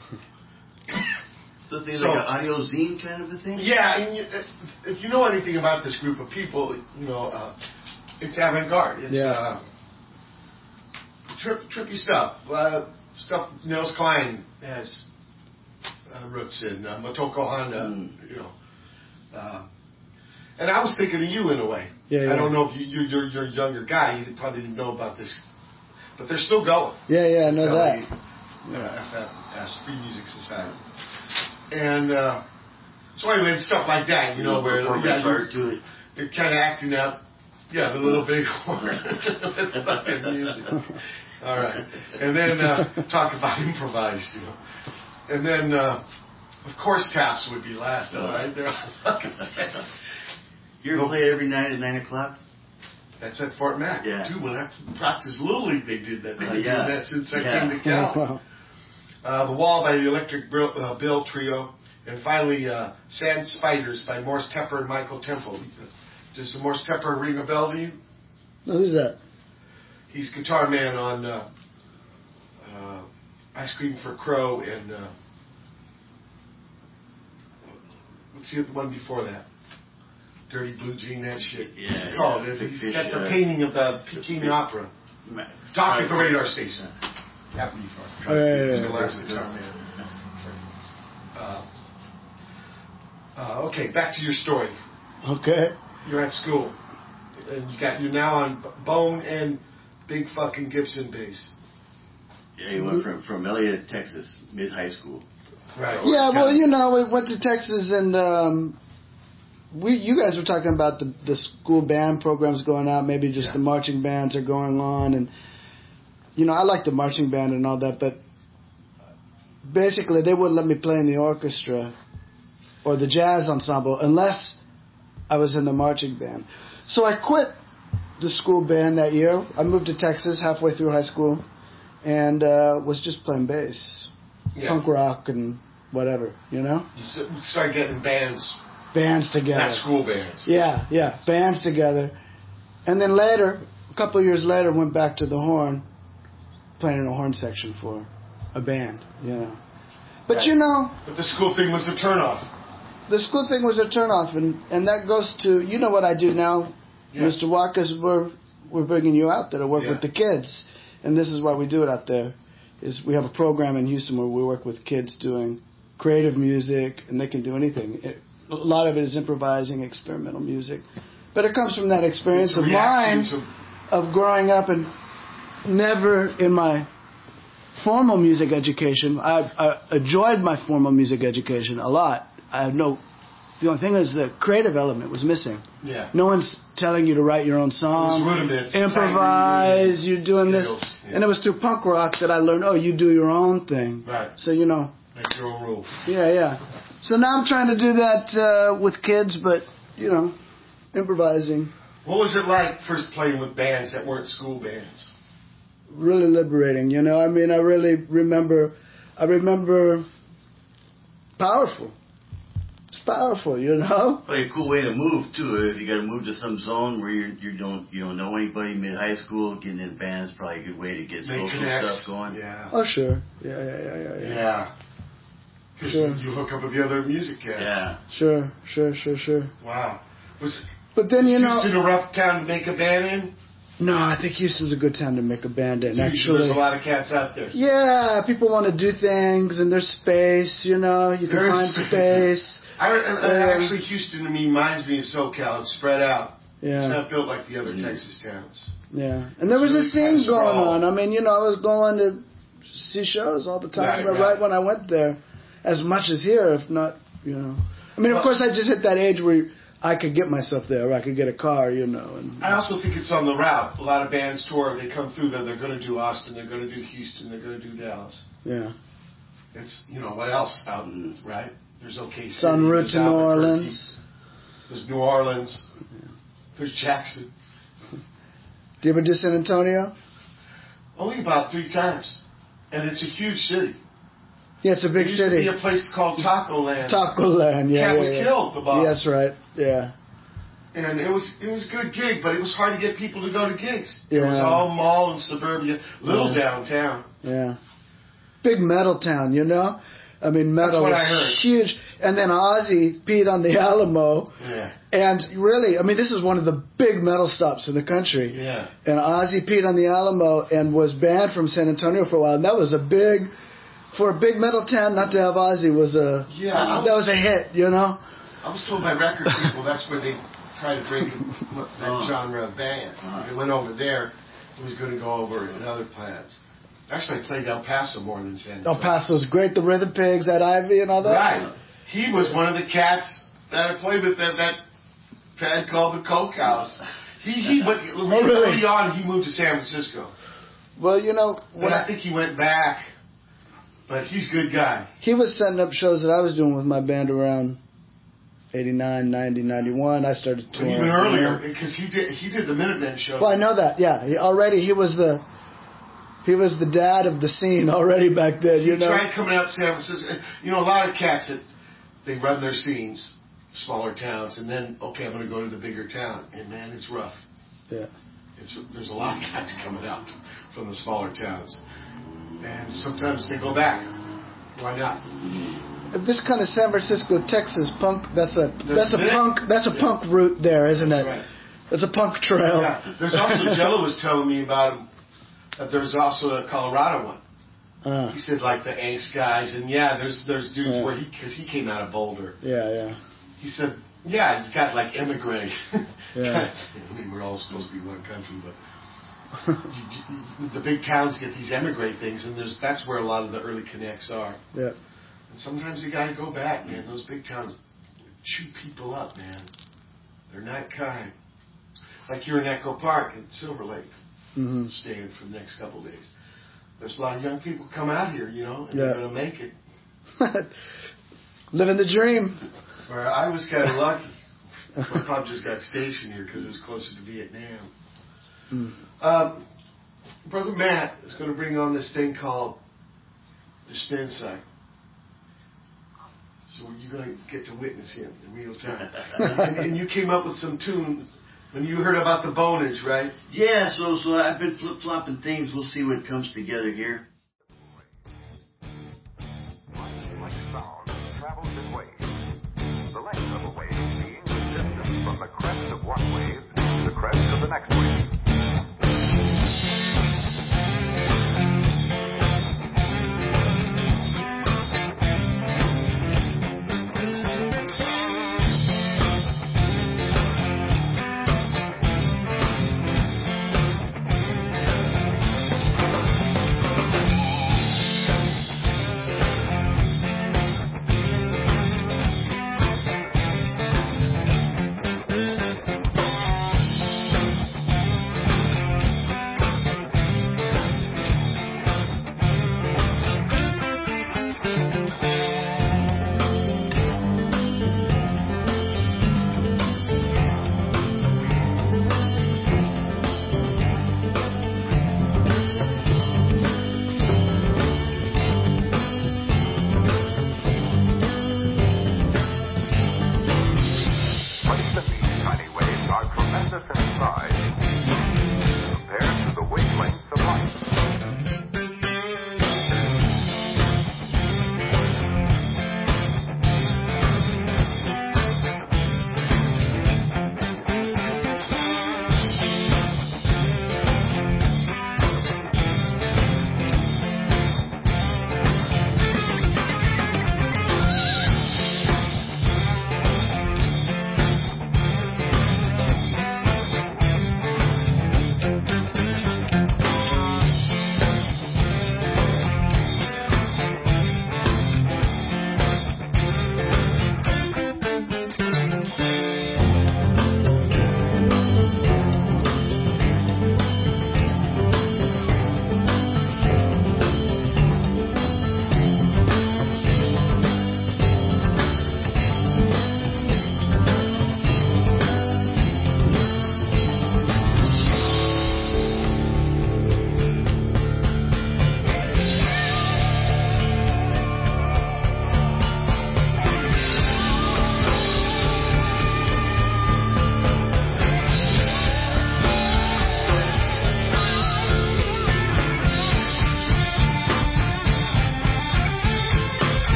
So things So- like an audio zine kind of a thing? Yeah, and you, if you know anything about this group of people, you know, uh, it's avant-garde. It's Yeah. uh, trip, trippy stuff. Uh, stuff Nils Klein has uh, roots in, uh, Motoko Honda, Mm. you know. Uh, and I was thinking of you in a way. Yeah, yeah. I don't know if you, you, you're, you're a younger guy. You probably didn't know about this. But they're still going. Yeah, yeah, I know S L A, that. Uh, F F S, Free Music Society. And uh, so anyway, it's stuff like that, you know, where Performance yeah, you're, art to it. you're kind of acting out, yeah, the Little Bighorn with fucking music. All right. And then uh, talk about improvised, you know. And then, uh, of course, taps would be last, all right? They're all fucking dead. You ever play every night at nine o'clock? That's at Fort Mac. Yeah. Dude, when I practiced Little League, they did that. They've Uh, been yeah. doing that since I Yeah. came to Cal. Uh, the Wall by the Electric Bill, uh, Bill Trio. And finally, uh, Sand Spiders by Morse Tepper and Michael Temple. Does the Morse Tepper ring a bell to you? Who's that? He's guitar man on uh, uh, Ice Cream for Crow and uh, what's the one before that? Dirty Blue Jean, that shit. Yeah, What's it called? yeah. He's Fish, got the uh, painting of the Peking fish. Opera. Ma- Doc at the radar station. Happy Oh, yeah, yeah, He's yeah. the last guitar man. Uh, uh, okay, back to your story. Okay. You're at school, and you got you're now on Bone and big fucking Gibson bass. Yeah, he went from, from Elliott, Texas, mid high school. Right. Yeah, well, you know, we went to Texas and um, we, you guys were talking about the the school band programs going out. Maybe just Yeah. the marching bands are going on, and you know, I like the marching band and all that, but basically they wouldn't let me play in the orchestra or the jazz ensemble unless I was in the marching band. So I quit the school band that year. I moved to Texas halfway through high school and uh, was just playing bass, Yeah. punk rock and whatever, you know? You s- you start getting bands, Bands together. not school bands. Yeah, yeah, bands together. And then later, couple of years later, went back to the horn, playing in a horn section for a band, you know. But Right. you know, But the school thing was a turnoff. the school thing was a turnoff, and, and that goes to, you know what I do now, Yeah. Mister Walker's, we're, we're bringing you out there to work Yeah. with the kids. And this is why we do it out there, is we have a program in Houston where we work with kids doing creative music, and they can do anything. It, a lot of it is improvising, experimental music. But it comes from that experience It's a of mine reaction of growing up and never in my formal music education. I, I enjoyed my formal music education a lot. I had no. The only thing is the creative element was missing. to, yeah. No one's telling you to write your own song, It was rudiments, improvise. sight You're doing skills, this, yeah. and it was through punk rock that I learned. Oh, you do your own thing. Right. So you know. Make your own rules. Yeah, yeah. So now I'm trying to do that uh, with kids, but you know, improvising. What was it like first playing with bands that weren't school bands? Really liberating, you know. I mean, I really remember. I remember. Powerful. It's powerful, you know. Probably a cool way to move too. If you got to move to some zone where you you don't you don't know anybody mid high school, getting in bands probably a good way to get Make social connects. stuff going. Yeah. Oh sure. Yeah, yeah, yeah, yeah, yeah. Yeah. Because Sure. you hook up with the other music cats. Yeah. Sure, sure, sure, sure. Wow. Was But then you know. Houston a rough town to make a band in? No, I think Houston's a good time to make a band in. Houston, Actually, there's a lot of cats out there. yeah, people want to do things, and there's space. You know, you can There find is- space. I, and, and Yeah. actually, Houston to me reminds me of SoCal. It's spread out. It's Yeah, not built like the other Mhm. Texas towns. yeah. And there was Really a scene kinda going sprawl. on. I mean, you know, I was going to see shows all the time. Right, but right. right when I went there, as much as here, if not, you know. I mean, of Well- course, I just hit that age where I could get myself there. Or I could get a car, you know. And I also think it's on the route. A lot of bands tour. They come through there. They're going to do Austin. They're going to do Houston. They're going to do Dallas. yeah, It's, you know, what else out in, right? There's O K C. it's en route there's to New Albuquerque, Orleans. There's New Orleans. There's Jackson. Do you ever do San Antonio? Only about three times. And it's a huge city. Yeah, it's a big there used city. to be a place called Taco Land. Taco Land, yeah. Cat yeah, was yeah. killed, the boss. Yeah, that's right. Yeah. And it was it was a good gig, but it was hard to get people to go to gigs. It was Yeah. all mall and suburbia, little Yeah. downtown. Yeah. Big metal town, you know? I mean, metal what was I heard. huge. And then Ozzy peed on the Alamo. Yeah. And really, I mean, this is one of the big metal stops in the country. Yeah. And Ozzy peed on the Alamo and was banned from San Antonio for a while. And that was a big, for a big metal town, not to have Ozzy was a, Yeah, I that was a hit, you know? I was told by record people that's where they tried to break that Oh. genre of band. If it went over there, it was going to go over in other plans. Actually, I played El Paso more than San Antonio. El Paso's great, the Rhythm Pigs, that Ivy and all that. Right. He was one of the cats that I played with that that band called the Coke House. He he but Oh, really? early on he moved to San Francisco. Well, you know, But when I I, think he went back. But he's a good guy. he was setting up shows that I was doing with my band around eighty-nine, ninety, ninety-one. I started But touring. even you earlier, know. because he did he did the Minutemen show. Well, I know that. Yeah, he, already he was the he was the dad of the scene already back then. You He know. tried coming out to San Francisco. You know, a lot of cats that they run their scenes, smaller towns, and then okay, I'm going to go to the bigger town, and man, it's rough. Yeah. It's there's a lot of cats coming out from the smaller towns, and sometimes they go back. Why not? This kind of San Francisco, Texas punk. That's a that's a it. punk. That's a Yeah. punk route there, isn't it? Right. That's a punk trail. Yeah. There's also Jello was telling me about him, that there's also a Colorado one. Uh, He said like the angst guys, and yeah, there's there's dudes Yeah. where he because he came out of Boulder. yeah, yeah. He said, yeah, you got like emigre. Yeah. I mean, we're all supposed to be one country, but you, you, the big towns get these emigre things, and there's that's where a lot of the early connects are. Yeah. And sometimes you got to go back, man. Those big towns chew people up, man. They're not kind. Like you're in Echo Park in Silver Lake, hmm staying for the next couple of days. There's a lot of young people come out here, you know, and Yeah. they're going to make it. Living the dream. Where I was kind of lucky. My pop just got stationed here because it was closer to Vietnam. Mm. Um, Brother Matt is going to bring on this thing called the spin cycle. So you're going to get to witness him in real time. and, and you came up with some tune And you heard about the bonage, right? Yeah, so so I've been flip flopping things. We'll see what comes together here. Like sound travels in waves. The length of a wave being the distance from the crest of one wave to the crest of the next wave.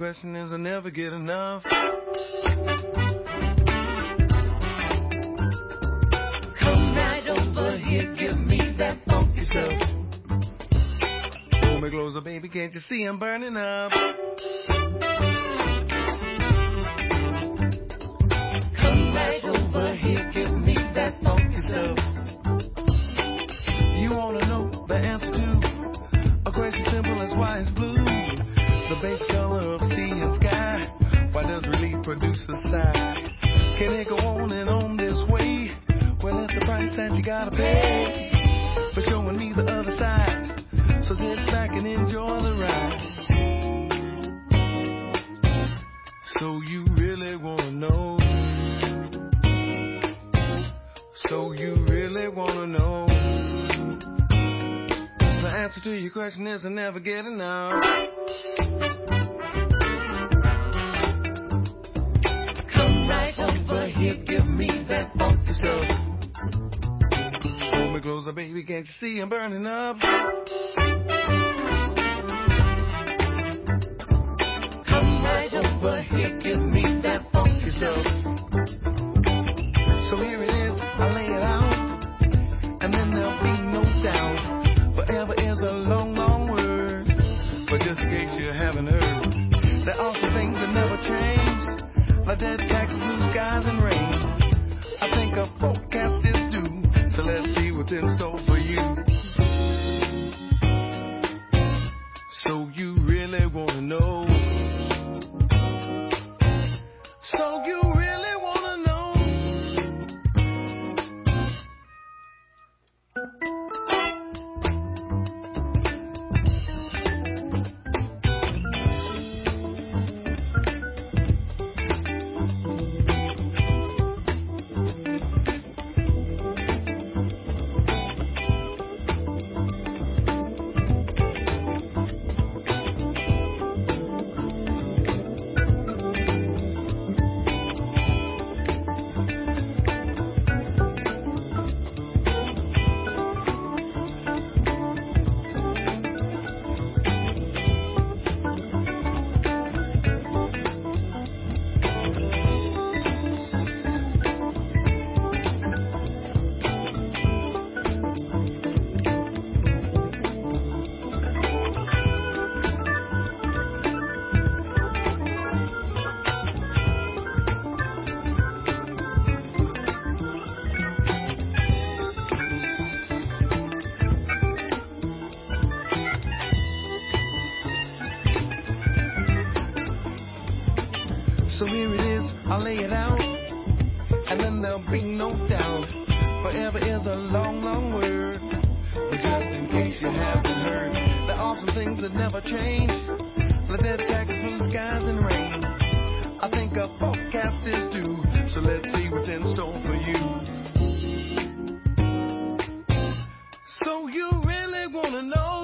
question is I never get enough. Come right over here, give me that funky stuff. Hold me closer, baby, can't you see I'm burning up? Come right over here, give me that funky stuff. You wanna know the answer to a question simple as why it's blue? The base color of sea and sky. Why does relief produce a sigh? Can it go on and on this way? Well, it's the price that you gotta pay for showing me the other side. So sit back and enjoy the ride. So you really wanna know? So you really wanna know? The answer to your question is I never get enough. Come right over here, give me that funky stuff. Hold me closer, baby, can't you see I'm burning up? Come right over here, give me that funky stuff. So here it is, I lay it out, and then there'll be no doubt. Forever is a long, long word, but just in case you haven't heard, there are some things that never change, like dead taxes, blue skies, and rain. I think a forecast is due, so let's see what's in store for you. So you really wanna know? So you really wanna know? So here it is, I'll lay it out, and then there'll be no doubt. Forever is a long, long word, but just in case you haven't heard, there are some things that never change, like dead taxes, blue skies, and rain. I think a forecast is due, so let's see what's in store for you. So you really wanna know?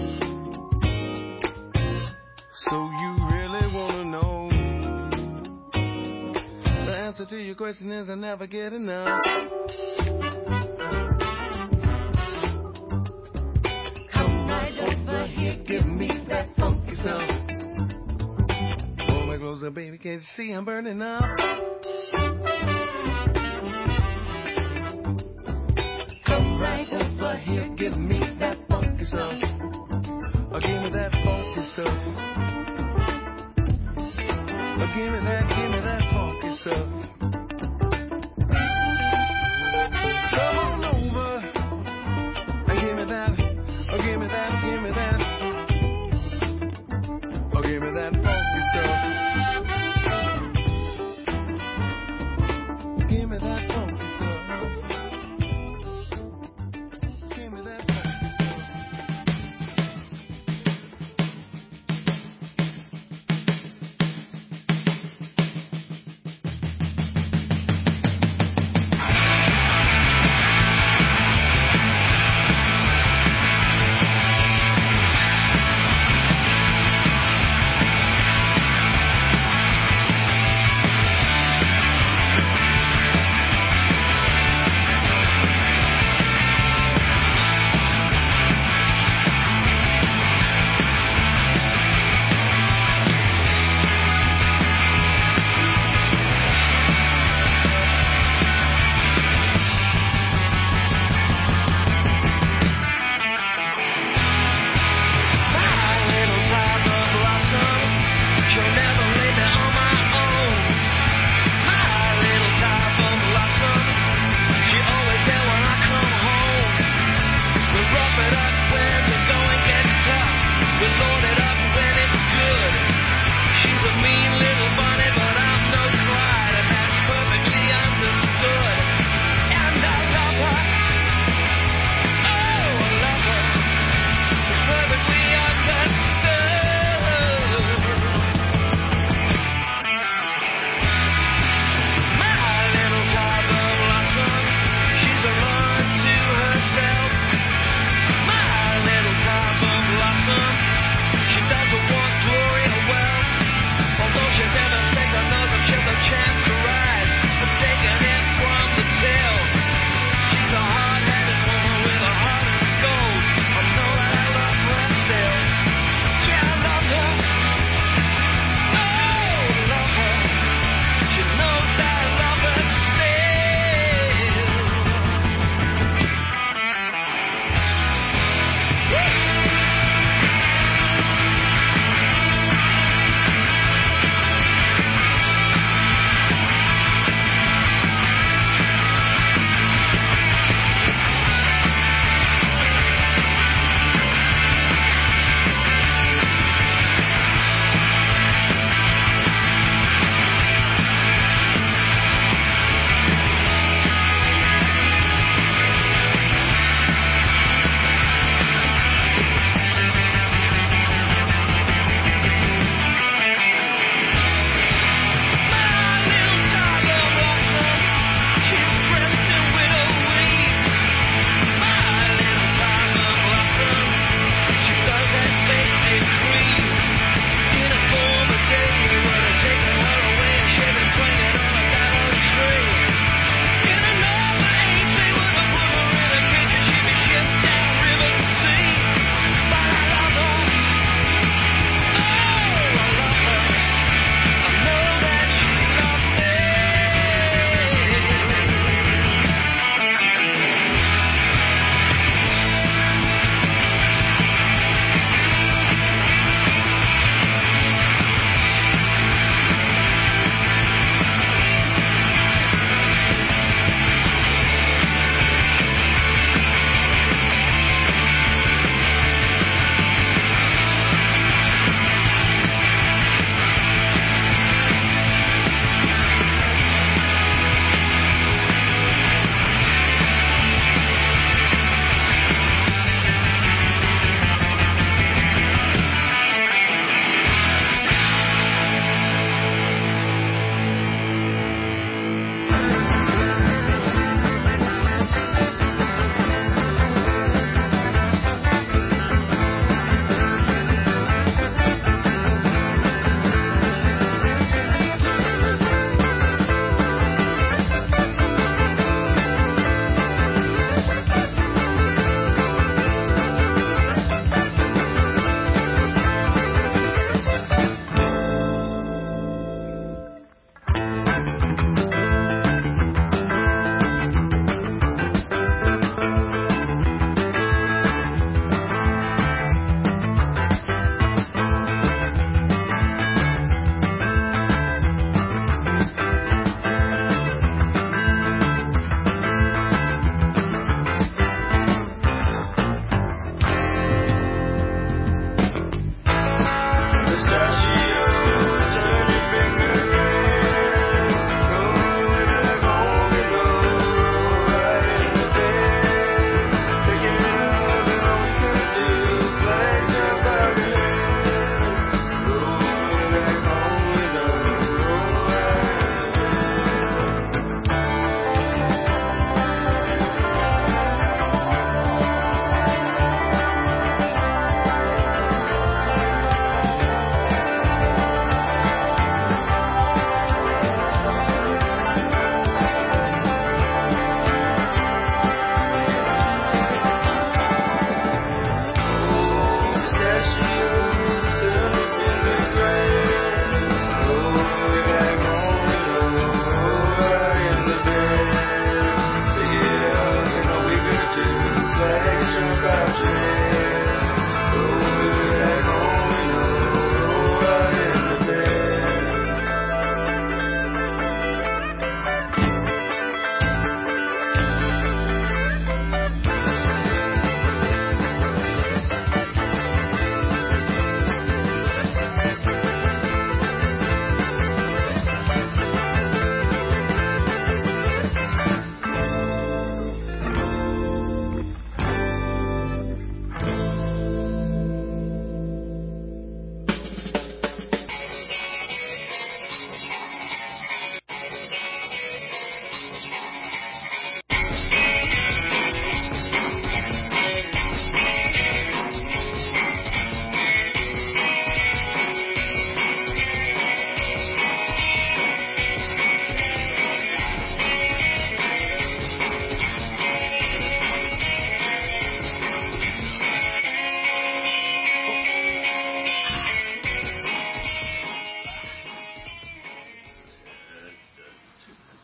So you really wanna know? The answer to your question is I never get enough. Come right over here, give me that funky stuff. Hold me closer, baby, can't you see I'm burning up? Come right over here, give me that funky stuff. Oh, give me that funky stuff. Oh, give me that, give me that funky stuff. Come on over and give me that. Oh, give me that, give me that. Oh, give me that funky stuff. Give me that funky stuff. Give me that funky stuff.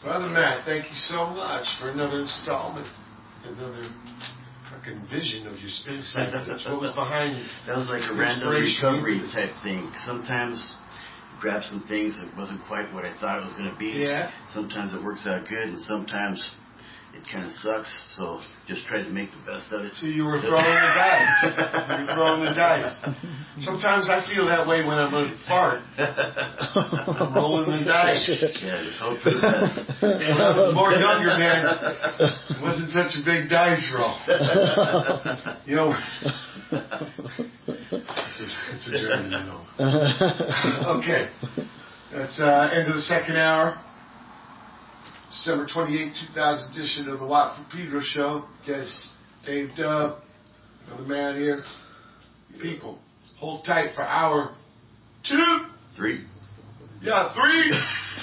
Brother Matt, thank you so much for another installment, another fucking vision of your insight. What was behind it? That was like a random recovery type thing. Sometimes you grab some things that wasn't quite what I thought it was going to be. Yeah. Sometimes it works out good, and sometimes it kind of sucks. So just try to make the best of it. So you were throwing the dice. You were throwing the dice. Sometimes I feel that way when I'm on fart. I'm rolling the dice. Yeah, just hope for the best. When I was more younger, man, it wasn't such a big dice roll. You know, it's a, it's a journey, you know. Okay. That's uh, end of the second hour. December twenty-eighth, two thousand edition of the Watt from Pedro show. Guys, Dave Dub, another man here. People, hold tight for hour two. Three. Yeah, three.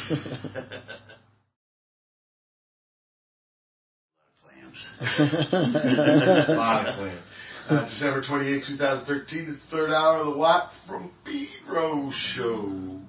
A lot of clams. Uh, December twenty-eighth, two thousand thirteen is the third hour of the Watt from Pedro show.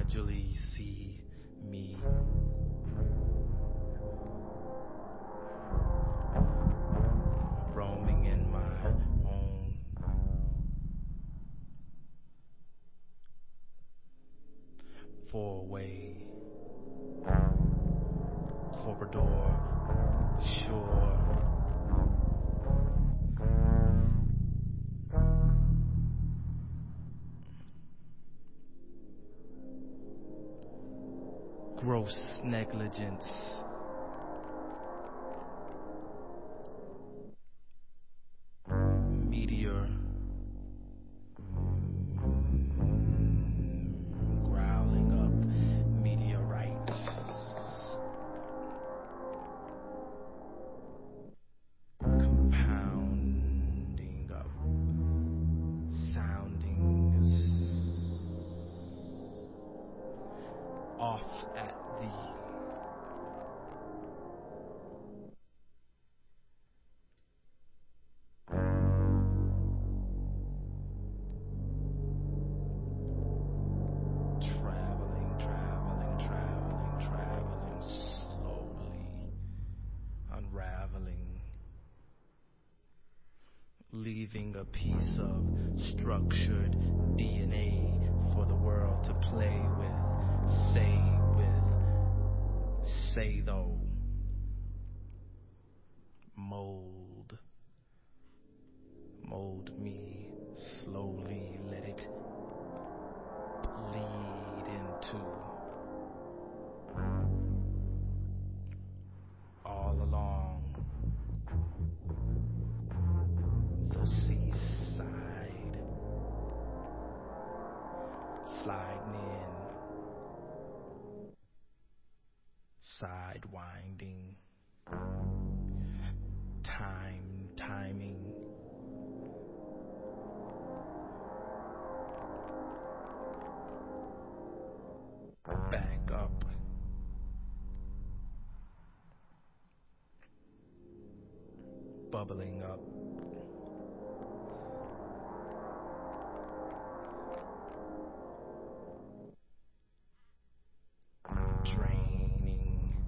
gradually see me roaming in my own four-way corridor, sure. Gross negligence. Meteor. Growling up meteorites. Compounding up. Sounding off at the traveling, traveling, traveling, traveling slowly, unraveling, leaving a piece of structured D N A for the world to play with. Say with, say though, mold, mold me slowly, let it bleed into all along the seaside, sliding in. Sidewinding, time, timing, back up, bubbling up, draining,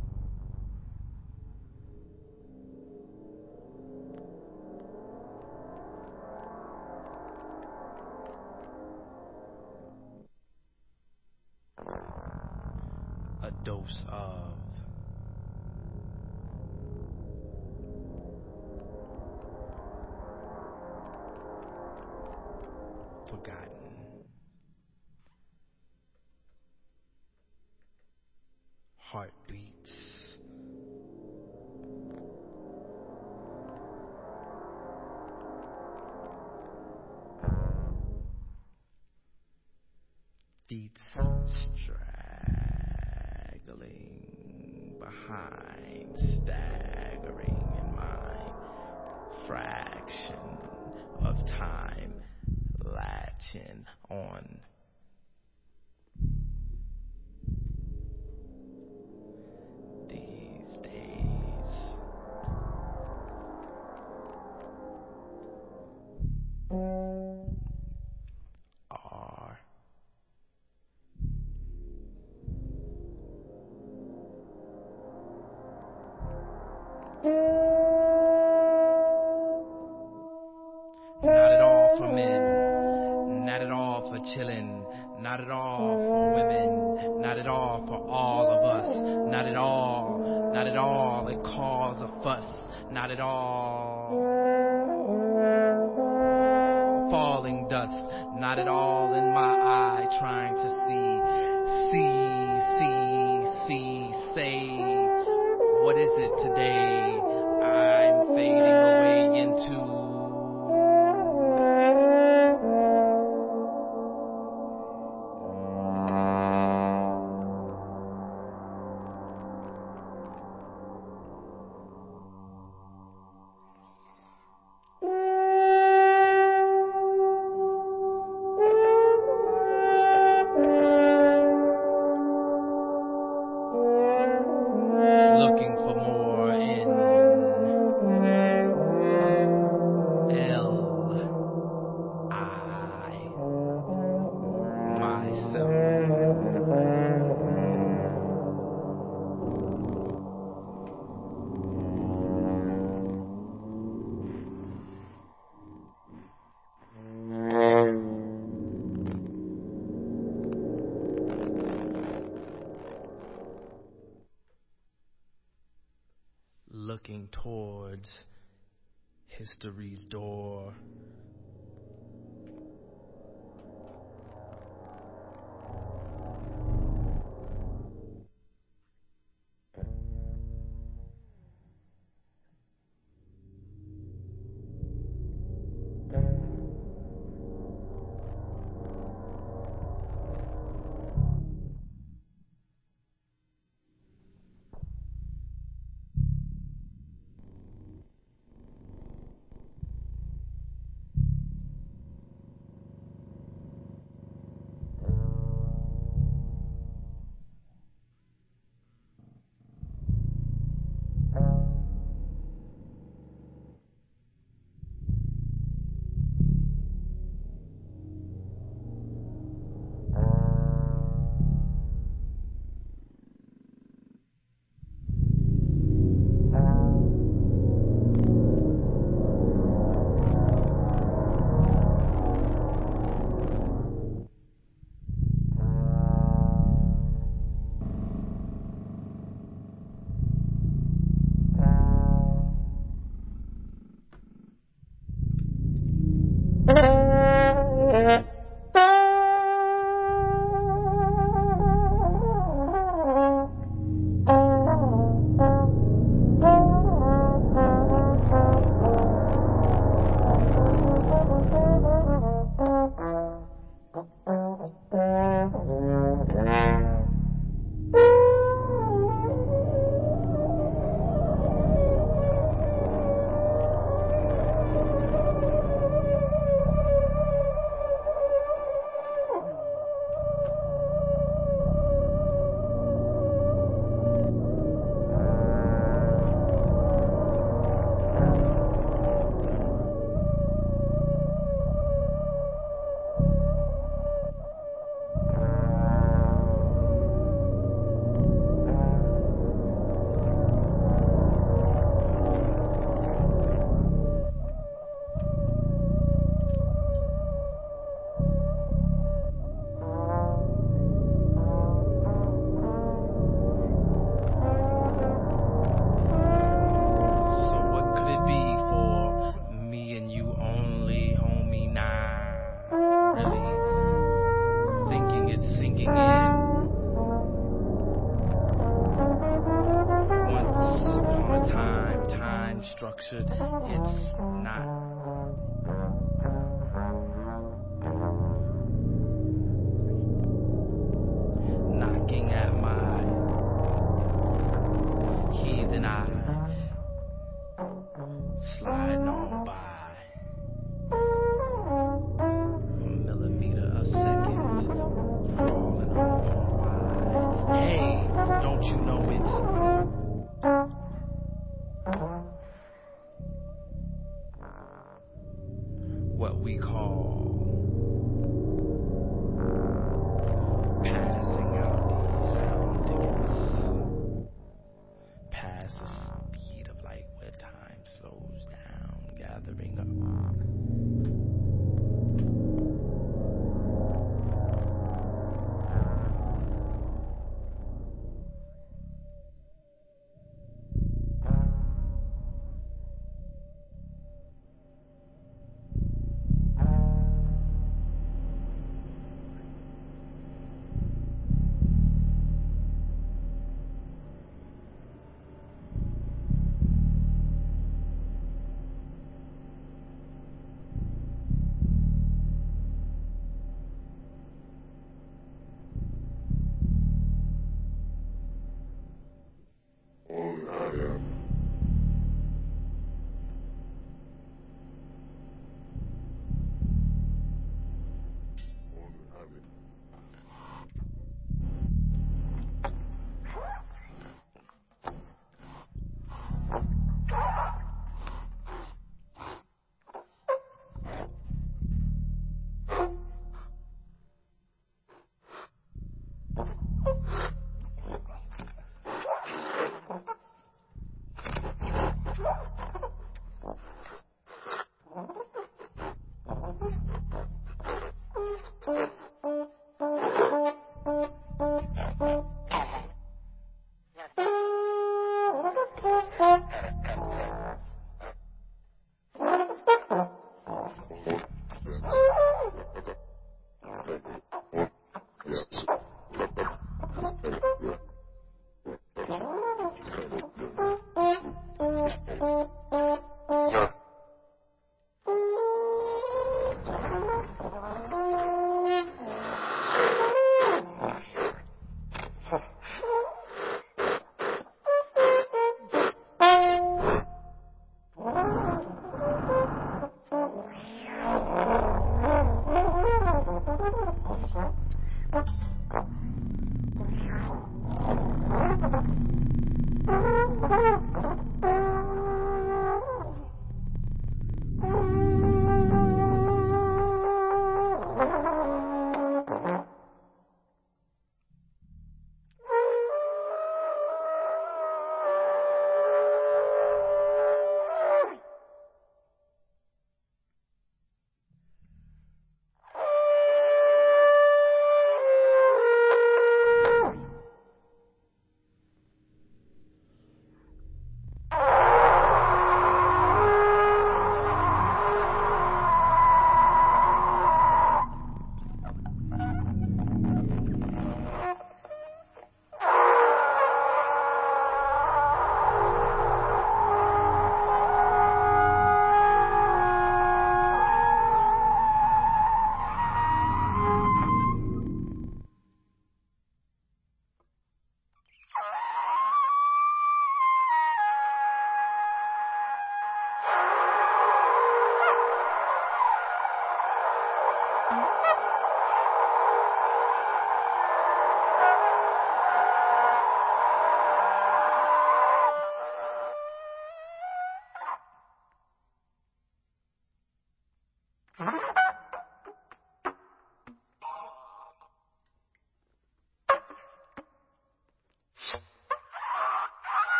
a dose of forgotten heartbeats, feet straggling behind, staggering in mind, fraction of time, latching on. These days are not at all for men, not at all for chillin', not at all for women, not at all for all of us, not at all, not at all, it cause a fuss, not at all, falling dust, not at all in my eye, trying to see, see, see, see, say, what is it today? I'm fading away into looking for more in towards history's door. Structured, it's not. Knocking at my heathen eye, sliding on by, a millimeter a second, crawling on by. Hey, don't you know it's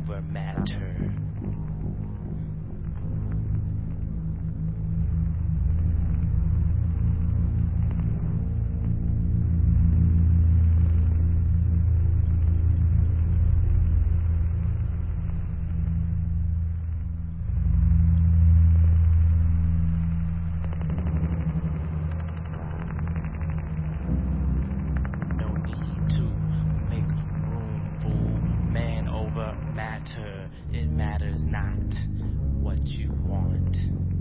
over matter. It matters not what you want.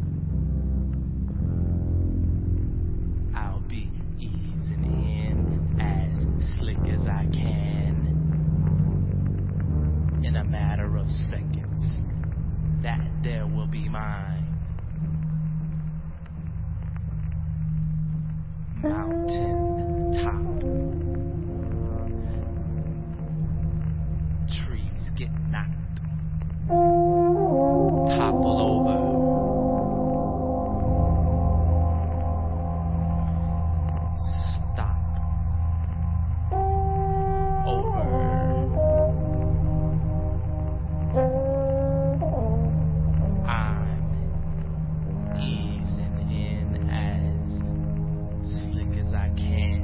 I'll be easing in as slick as I can. In a matter of seconds, that there will be mine. Mountain top. Trees get knocked. Topple over. Stop. Over. I'm easing in as slick as I can.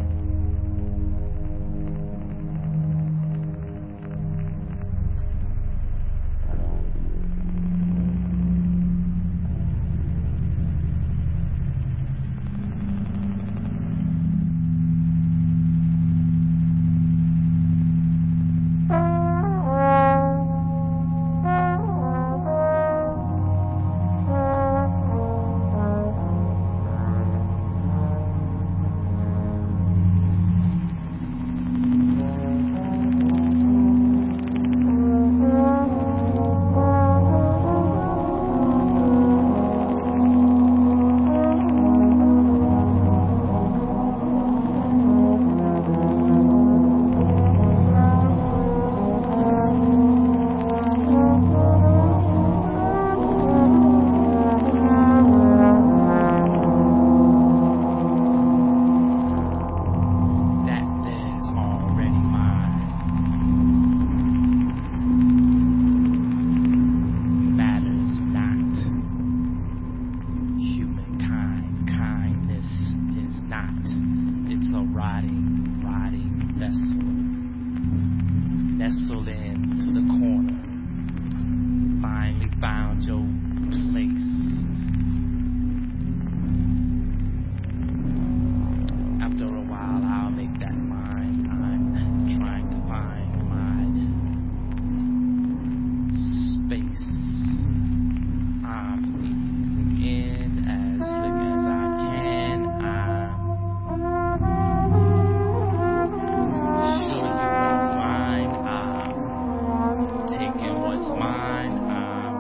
Nestled into the corner, finally found your place. After a while, I'll make that mine. I'm trying to find my space. I'm easing in as slick as I can. I'm sure you won't mind. I'm taking what's mine. I'm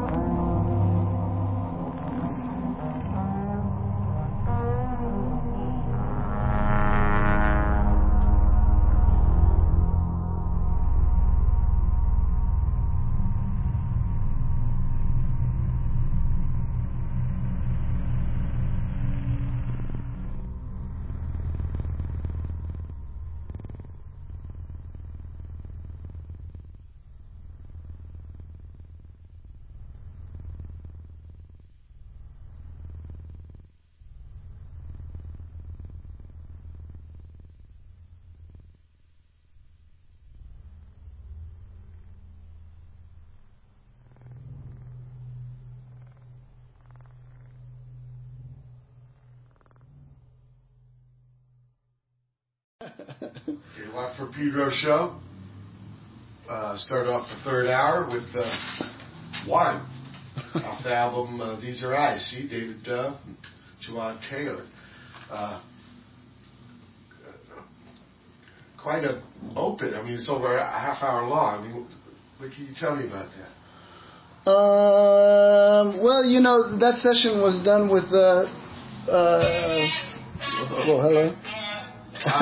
Okay, Watt from Pedro show. Uh, start off the third hour with uh, One off the album uh, These Are Eyes. See, David Dove and Jawad Taylor. Uh, quite a open. I mean, it's over a half hour long. I mean, what can you tell me about that? Um, well, you know, that session was done with, uh, uh, well, hello. How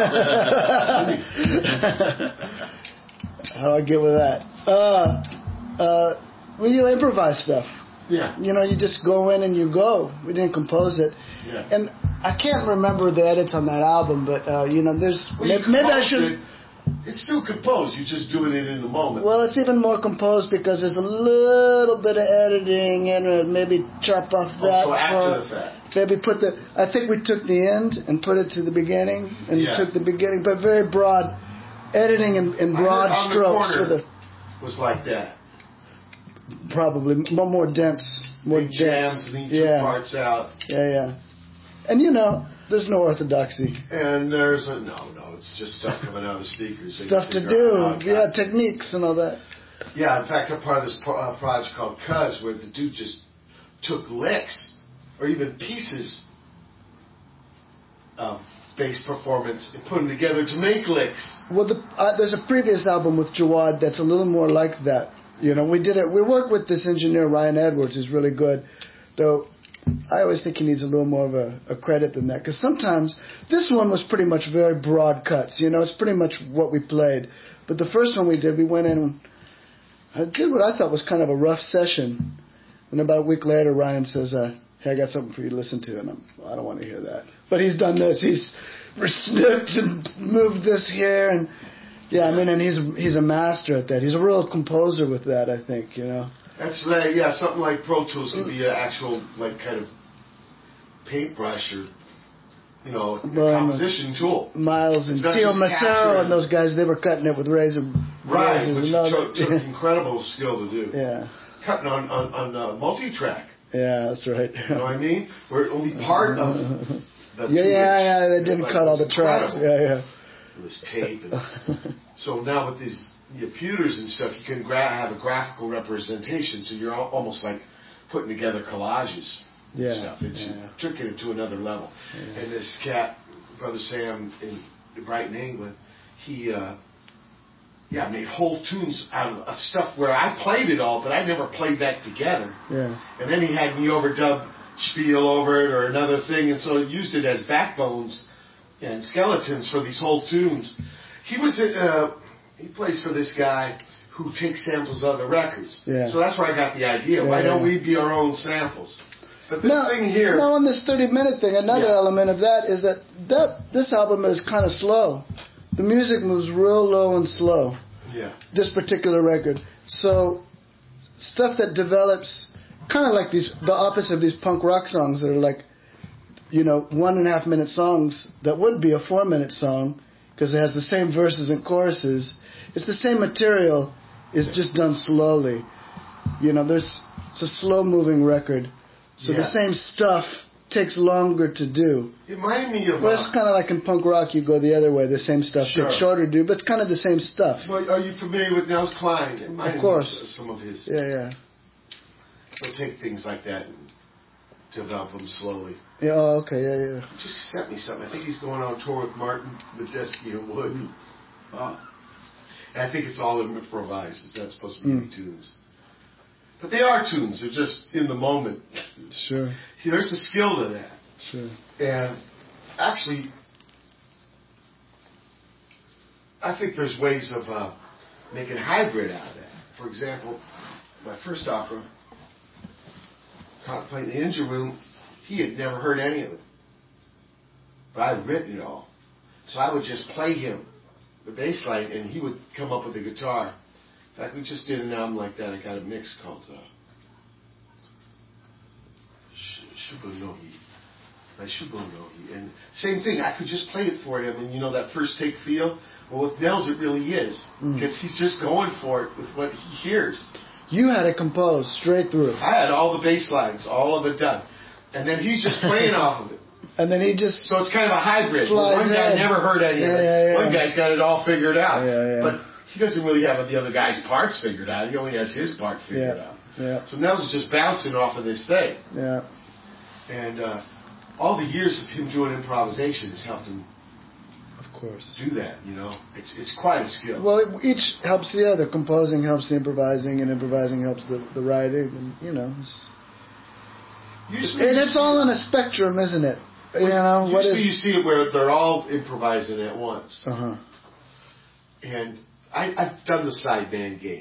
do I get with that? Uh, uh, well, you improvise stuff. Yeah. You know, you just go in and you go. We didn't compose it. Yeah. And I can't remember the edits on that album, but, uh, you know, there's... Well, maybe, you maybe I composed should... it It's still composed. You're just doing it in the moment. Well, it's even more composed because there's a little bit of editing in it. Maybe chop off that. Oh, so after part. the fact. Maybe put the. I think we took the end and put it to the beginning, and Yeah. took the beginning, but very broad editing and, and broad I heard On the strokes for Corner the. was like that. Probably more, more dense, more Big dense. jams, and he took yeah. parts out. Yeah, yeah. And you know, there's no orthodoxy. And there's a no, no. It's just stuff coming out of the speakers. They Stuff to figure out how do. it Yeah, got- techniques and all that. Yeah, in fact, I'm part of this pro- uh, project called Cuz, where the dude just took licks, or even pieces of bass performance, and put them together to make licks. Well, the, uh, there's a previous album with Jawad that's a little more like that. You know, we did it. We worked with this engineer Ryan Edwards, who's really good. Though I always think he needs a little more of a, a credit than that, because sometimes this one was pretty much very broad cuts. You know, it's pretty much what we played. But the first one we did, we went in. I did what I thought was kind of a rough session. And about a week later, Ryan says, uh, "Hey, I got something for you to listen to." And I'm, well, I don't want to hear that. But he's done this. He's snipped and moved this here, and yeah, I mean, and he's he's a master at that. He's a real composer with that, I think. You know. That's like, yeah, something like Pro Tools could be an actual, like, kind of paintbrush or, you know, Well, composition tool. Miles and It's not Theo just Macero capturing- and those guys, they were cutting it with razor Right, razors which and all took, that. took incredible skill to do. Yeah, Cutting on, on, on uh, multi-track. yeah, that's right. You know what I mean? Where only part of the yeah, yeah, yeah. They It's didn't like, cut all the it's tracks. incredible. Yeah, It was tape. And so now with these the computers and stuff, you can gra- have a graphical representation. So you're al- almost like putting together collages and Yeah, stuff. It's yeah. took it to another level. Yeah. And this cat, Brother Sam in Brighton, England, he uh, yeah made whole tunes out of, of stuff where I played it all, but I never played that together. yeah, And then he had me overdub spiel over it or another thing, and so used it as backbones and skeletons for these whole tunes. He was uh, he plays for this guy who takes samples of the records. Yeah. So that's where I got the idea. Yeah, Why don't yeah. we be our own samples? But this now, thing here, now on this thirty-minute thing, another Yeah. element of that is that, that this album is kind of slow. The music moves real low and slow. yeah, This particular record. So stuff that develops kind of like these, the opposite of these punk rock songs that are like, you know, one and a half minute songs that would be a four minute song because it has the same verses and choruses. It's the same material. It's Yeah. just done slowly. You know, there's it's a slow moving record. So the Yeah. same stuff takes longer to do. it reminded me of. Well, it's Uh, kind of like in punk rock, you go the other way. The same stuff Sure. takes shorter to do, but it's kind of the same stuff. well, are you familiar with Nels Klein? It reminded Of course. me of some of his. Yeah, yeah. He'll take things like that and develop them slowly. Yeah, oh, okay, yeah, yeah. He just sent me something. I think he's going on tour with Martin Medeski and Wood. Oh. And I think it's all improvised. It's not supposed to be Mm. any tunes. But they are tunes. They're just in the moment. Sure, There's a skill to that. sure. And actually, I think there's ways of uh, making a hybrid out of that. For example, my first opera, Contemplating the Engine Room, he had never heard any of it. But I had written it all. So I would just play him the bass line, and he would come up with the guitar. In fact, we just did an album like that. I got a mix called uh, Sh- Shubunohi. By Shubunohi. And same thing, I could just play it for him, and you know that first take feel? Well, with Nels, it really is. Mm. Because he's just going for it with what he hears. You had it composed straight through. I had all the bass lines, all of it done. And then he's just playing off of it. And then he just... So it's kind of a hybrid. Flies One guy in. never heard any of Yeah, it. yeah, yeah. One guy's got it all figured out. Yeah, yeah. But he doesn't really have the other guy's parts figured out. He only has his part figured Yeah, out. yeah, So Nels is just bouncing off of this thing. yeah. And uh, all the years of him doing improvisation has helped him Of course. do that, you know. It's it's quite a skill. Well, it, each helps the other. Composing helps the improvising, and improvising helps the, the writing, and, you know. It's, Usually and you it's see- all on a spectrum, isn't it? You know, what Usually you is... see it where they're all improvising at once. Uh-huh. And I, I've done the sideband game.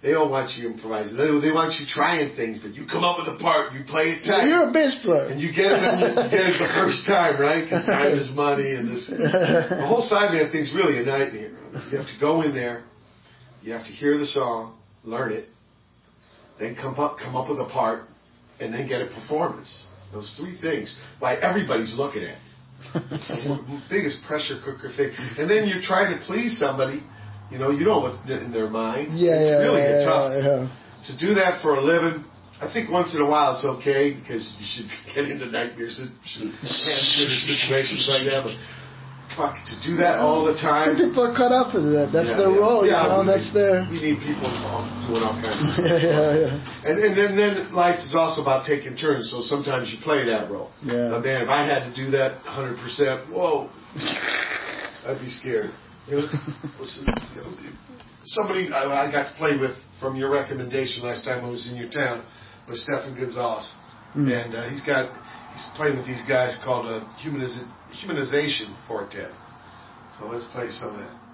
They don't want you improvising. They, they want you trying things, but you come up with a part, you play it tight. You're a bass player. And you get it, you get it the first time, right? Because time is money, and this. The whole sideman thing's really a nightmare. You have to go in there, you have to hear the song, learn it, then come up, come up with a part, and then get a performance. Those three things, why everybody's looking at. It's the biggest pressure cooker thing. And then you're trying to please somebody. You know, you know what's in their mind. Yeah, it's yeah, really yeah, a tough. Yeah, yeah. To do that for a living, I think once in a while it's okay because you should get into nightmare situations like that. But fuck, to do that all the time. Some people are cut out for that. That's yeah, their yeah. role. Yeah, you know, we, that's their. We need people doing all kinds of stuff. yeah, yeah, yeah. And, and then, then life is also about taking turns. So sometimes you play that role. Yeah. But man, if I had to do that one hundred percent, whoa, I'd be scared. You know, listen, listen, you know, somebody I, I got to play with from your recommendation last time I was in your town was Stefan Gonzalez, mm. and uh, he's got he's playing with these guys called a humaniz- humanization quartet. So let's play some of that.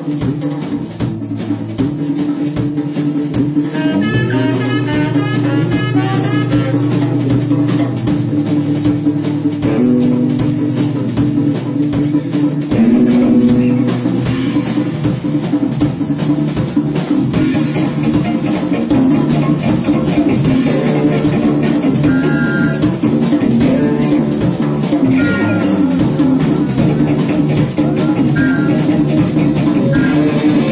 Thank you.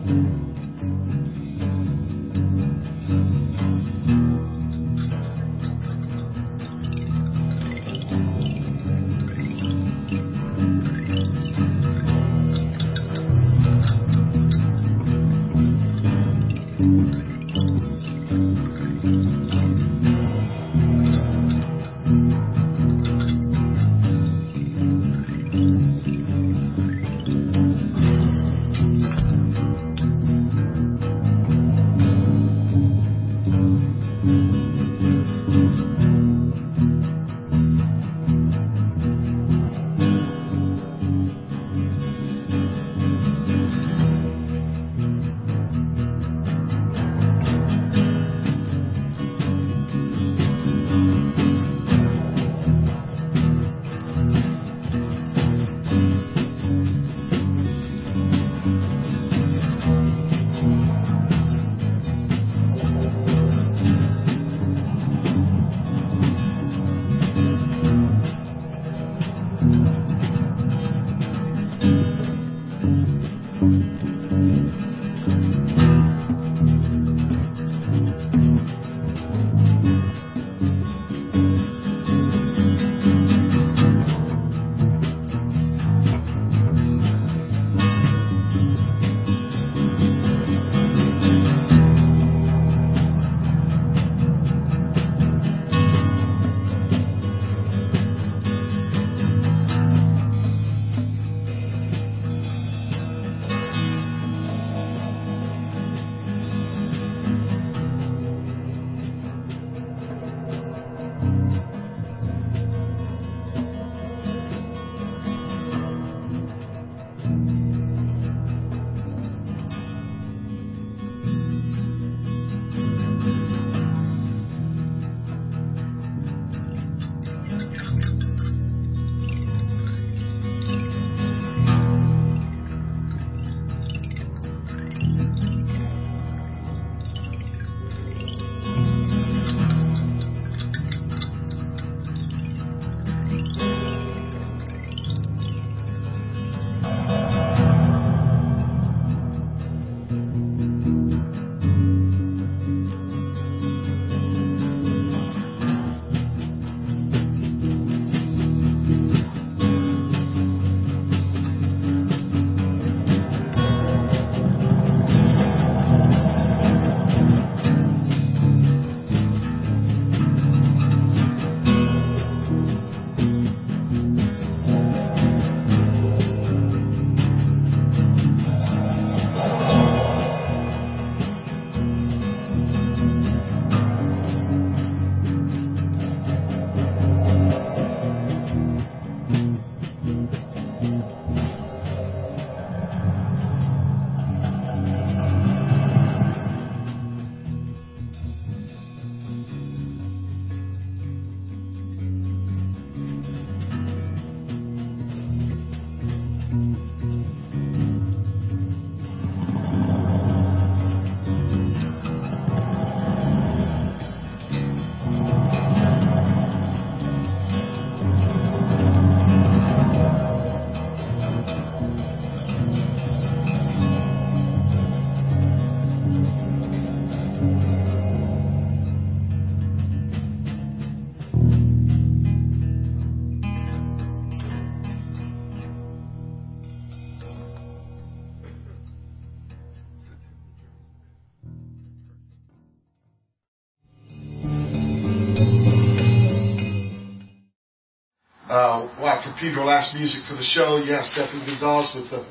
Uh, wow, Cathedral last music for the show. Yes, Stephen Gonzalez with the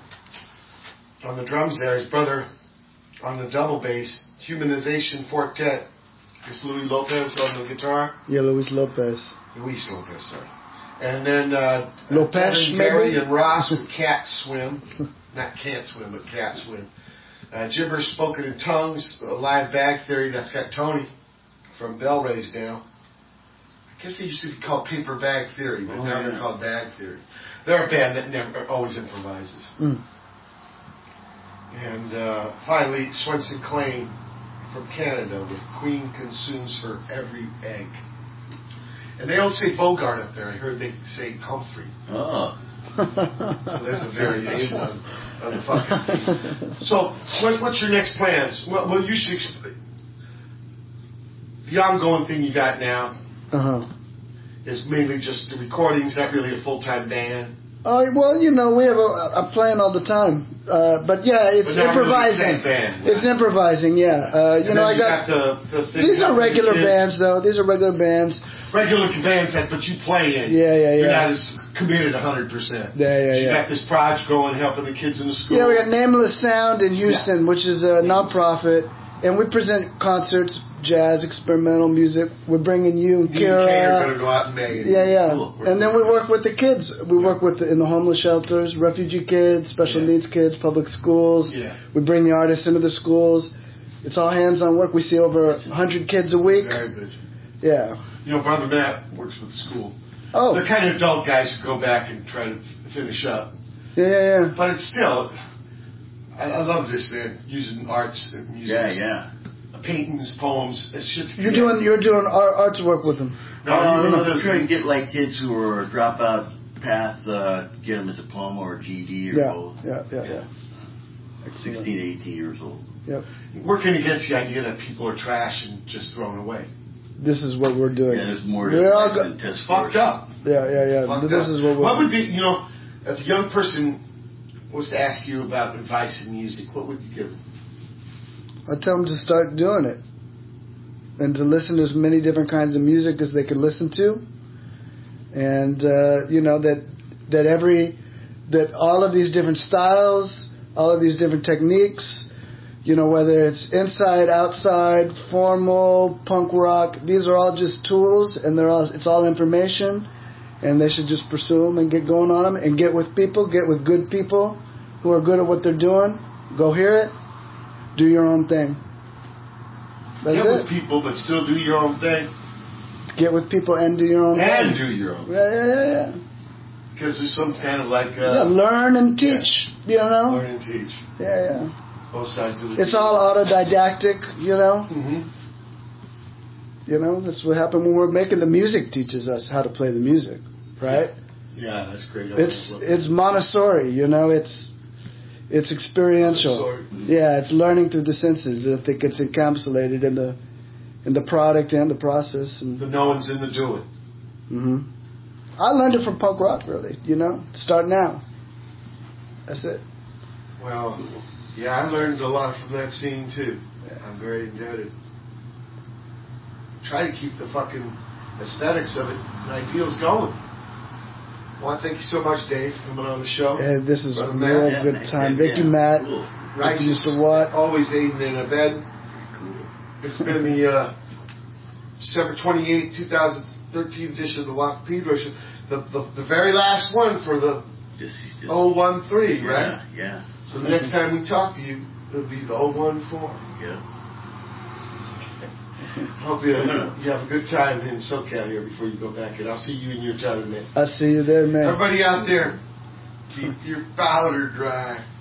on the drums there. His brother on the double bass. Humanization Quartet. It's Luis Lopez on the guitar. Yeah, Luis Lopez. Luis Lopez, sorry. And then uh, Lopez, Kevin Barry maybe? and Ross with Cat Swim. Not Can't Swim, but Cat Swim. Uh, Gibberish Spoken in Tongues, a live bag theory. That's got Tony from Bell Rays now. I guess they used to be called Paper Bag Theory, but oh, now yeah. they're called Bag Theory. They're a band that never always improvises. Mm. And uh, finally, Swenson Clane from Canada with Queen Consumes Her Every Egg. And they don't say Bogart up there. I heard they say Humphrey. Oh. So there's a variation on of the fucking. So, what, what's your next plans? Well, well, you should. Exp- the ongoing thing you got now Uh-huh. is mainly just the recordings, not really a full-time band. Oh, well, you know, we have a, a plan all the time. Uh, but yeah, it's But not really the improvising. same band. It's improvising, yeah. Uh, you And know, then I you got, got the, the thing these are with the regular kids. bands, though. These are regular bands. Regular bands that, but you play in. Yeah, yeah, You're yeah. not as committed one hundred percent. Yeah, yeah, You yeah. got this project going, helping the kids in the school. Yeah, we got Nameless Sound in Houston, which is a non-profit, and we present concerts, jazz, experimental music. We're bringing you and Me and Kay are going Kira. to go out and make it. Yeah, yeah. Cool. And then we work with the kids. We work with the, in the homeless shelters, refugee kids, special Yeah. needs kids, public schools. Yeah. We bring the artists into the schools. It's all hands-on work. We see over one hundred kids a week. Very good. Yeah. You know, Brother Matt works with the school. Oh. They're kind of adult guys who go back and try to f- finish up. Yeah, yeah, yeah. But it's still, I, I love this, man. Using arts and music. Yeah, yeah. Paintings, poems, it's shit. You're doing you're doing art, arts work with them. No, Oh, you no, know, they're this- trying to get like kids who are dropout path, uh, get them a diploma or a G E D or Yeah, both. yeah, yeah, yeah. sixteen Excellent. to eighteen years old. Yep. working against the idea that people are trash and just thrown away. This is what we're doing. Yeah, there's more to We're all life go- than test Fucked scores. up. Yeah, yeah, yeah. Fucked this up. is what we're. What would be, you know, if a young person was to ask you about advice in music, what would you give them? I tell them to start doing it, and to listen to as many different kinds of music as they can listen to, and uh, you know that that every that all of these different styles, all of these different techniques, you know, whether it's inside, outside, formal, punk rock, these are all just tools, and they're all it's all information, and they should just pursue them and get going on them, and get with people, get with good people who are good at what they're doing. Go hear it. Do your own thing. That's Get it. with people, but still do your own thing. Get with people and do your own And thing. do your own thing. Yeah, yeah, yeah, yeah. Because there's some kind of like... yeah, Uh, learn and teach, you know? learn and teach. Yeah, yeah. Both sides of the It's all autodidactic, you know? Mm-hmm. You know, that's what happened when we're making the music teaches us how to play the music, right? Yeah, that's great. It's it's Montessori, you know, it's it's experiential. Montessori. Yeah, it's learning through the senses. I think it's encapsulated in the in the product and the process. And The knowing's in the doing. hmm I learned it from punk rock, really. You know, start now. That's it. Well, yeah, I learned a lot from that scene, too. I'm very indebted. Try to keep the fucking aesthetics of it and ideals going. Well, thank you so much, Dave, for coming on the show. Hey, this is Brother a Matt. real Yeah, good thank time. you. Thank you, Yeah, Matt. cool. Thank you, Righteous, Mister Watt. always aiding in a bed. Cool. It's been the uh, December twenty-eighth, twenty thirteen edition of the Watt Pedro Show. The, the, the very last one for the Just, just, oh one three, yeah, right? Yeah. So the next time we talk to you, it'll be the oh one four. Yeah. Hope you, you have a good time in SoCal here before you go back, and I'll see you in your time, man. I see you there, man. Everybody out there, keep your powder dry.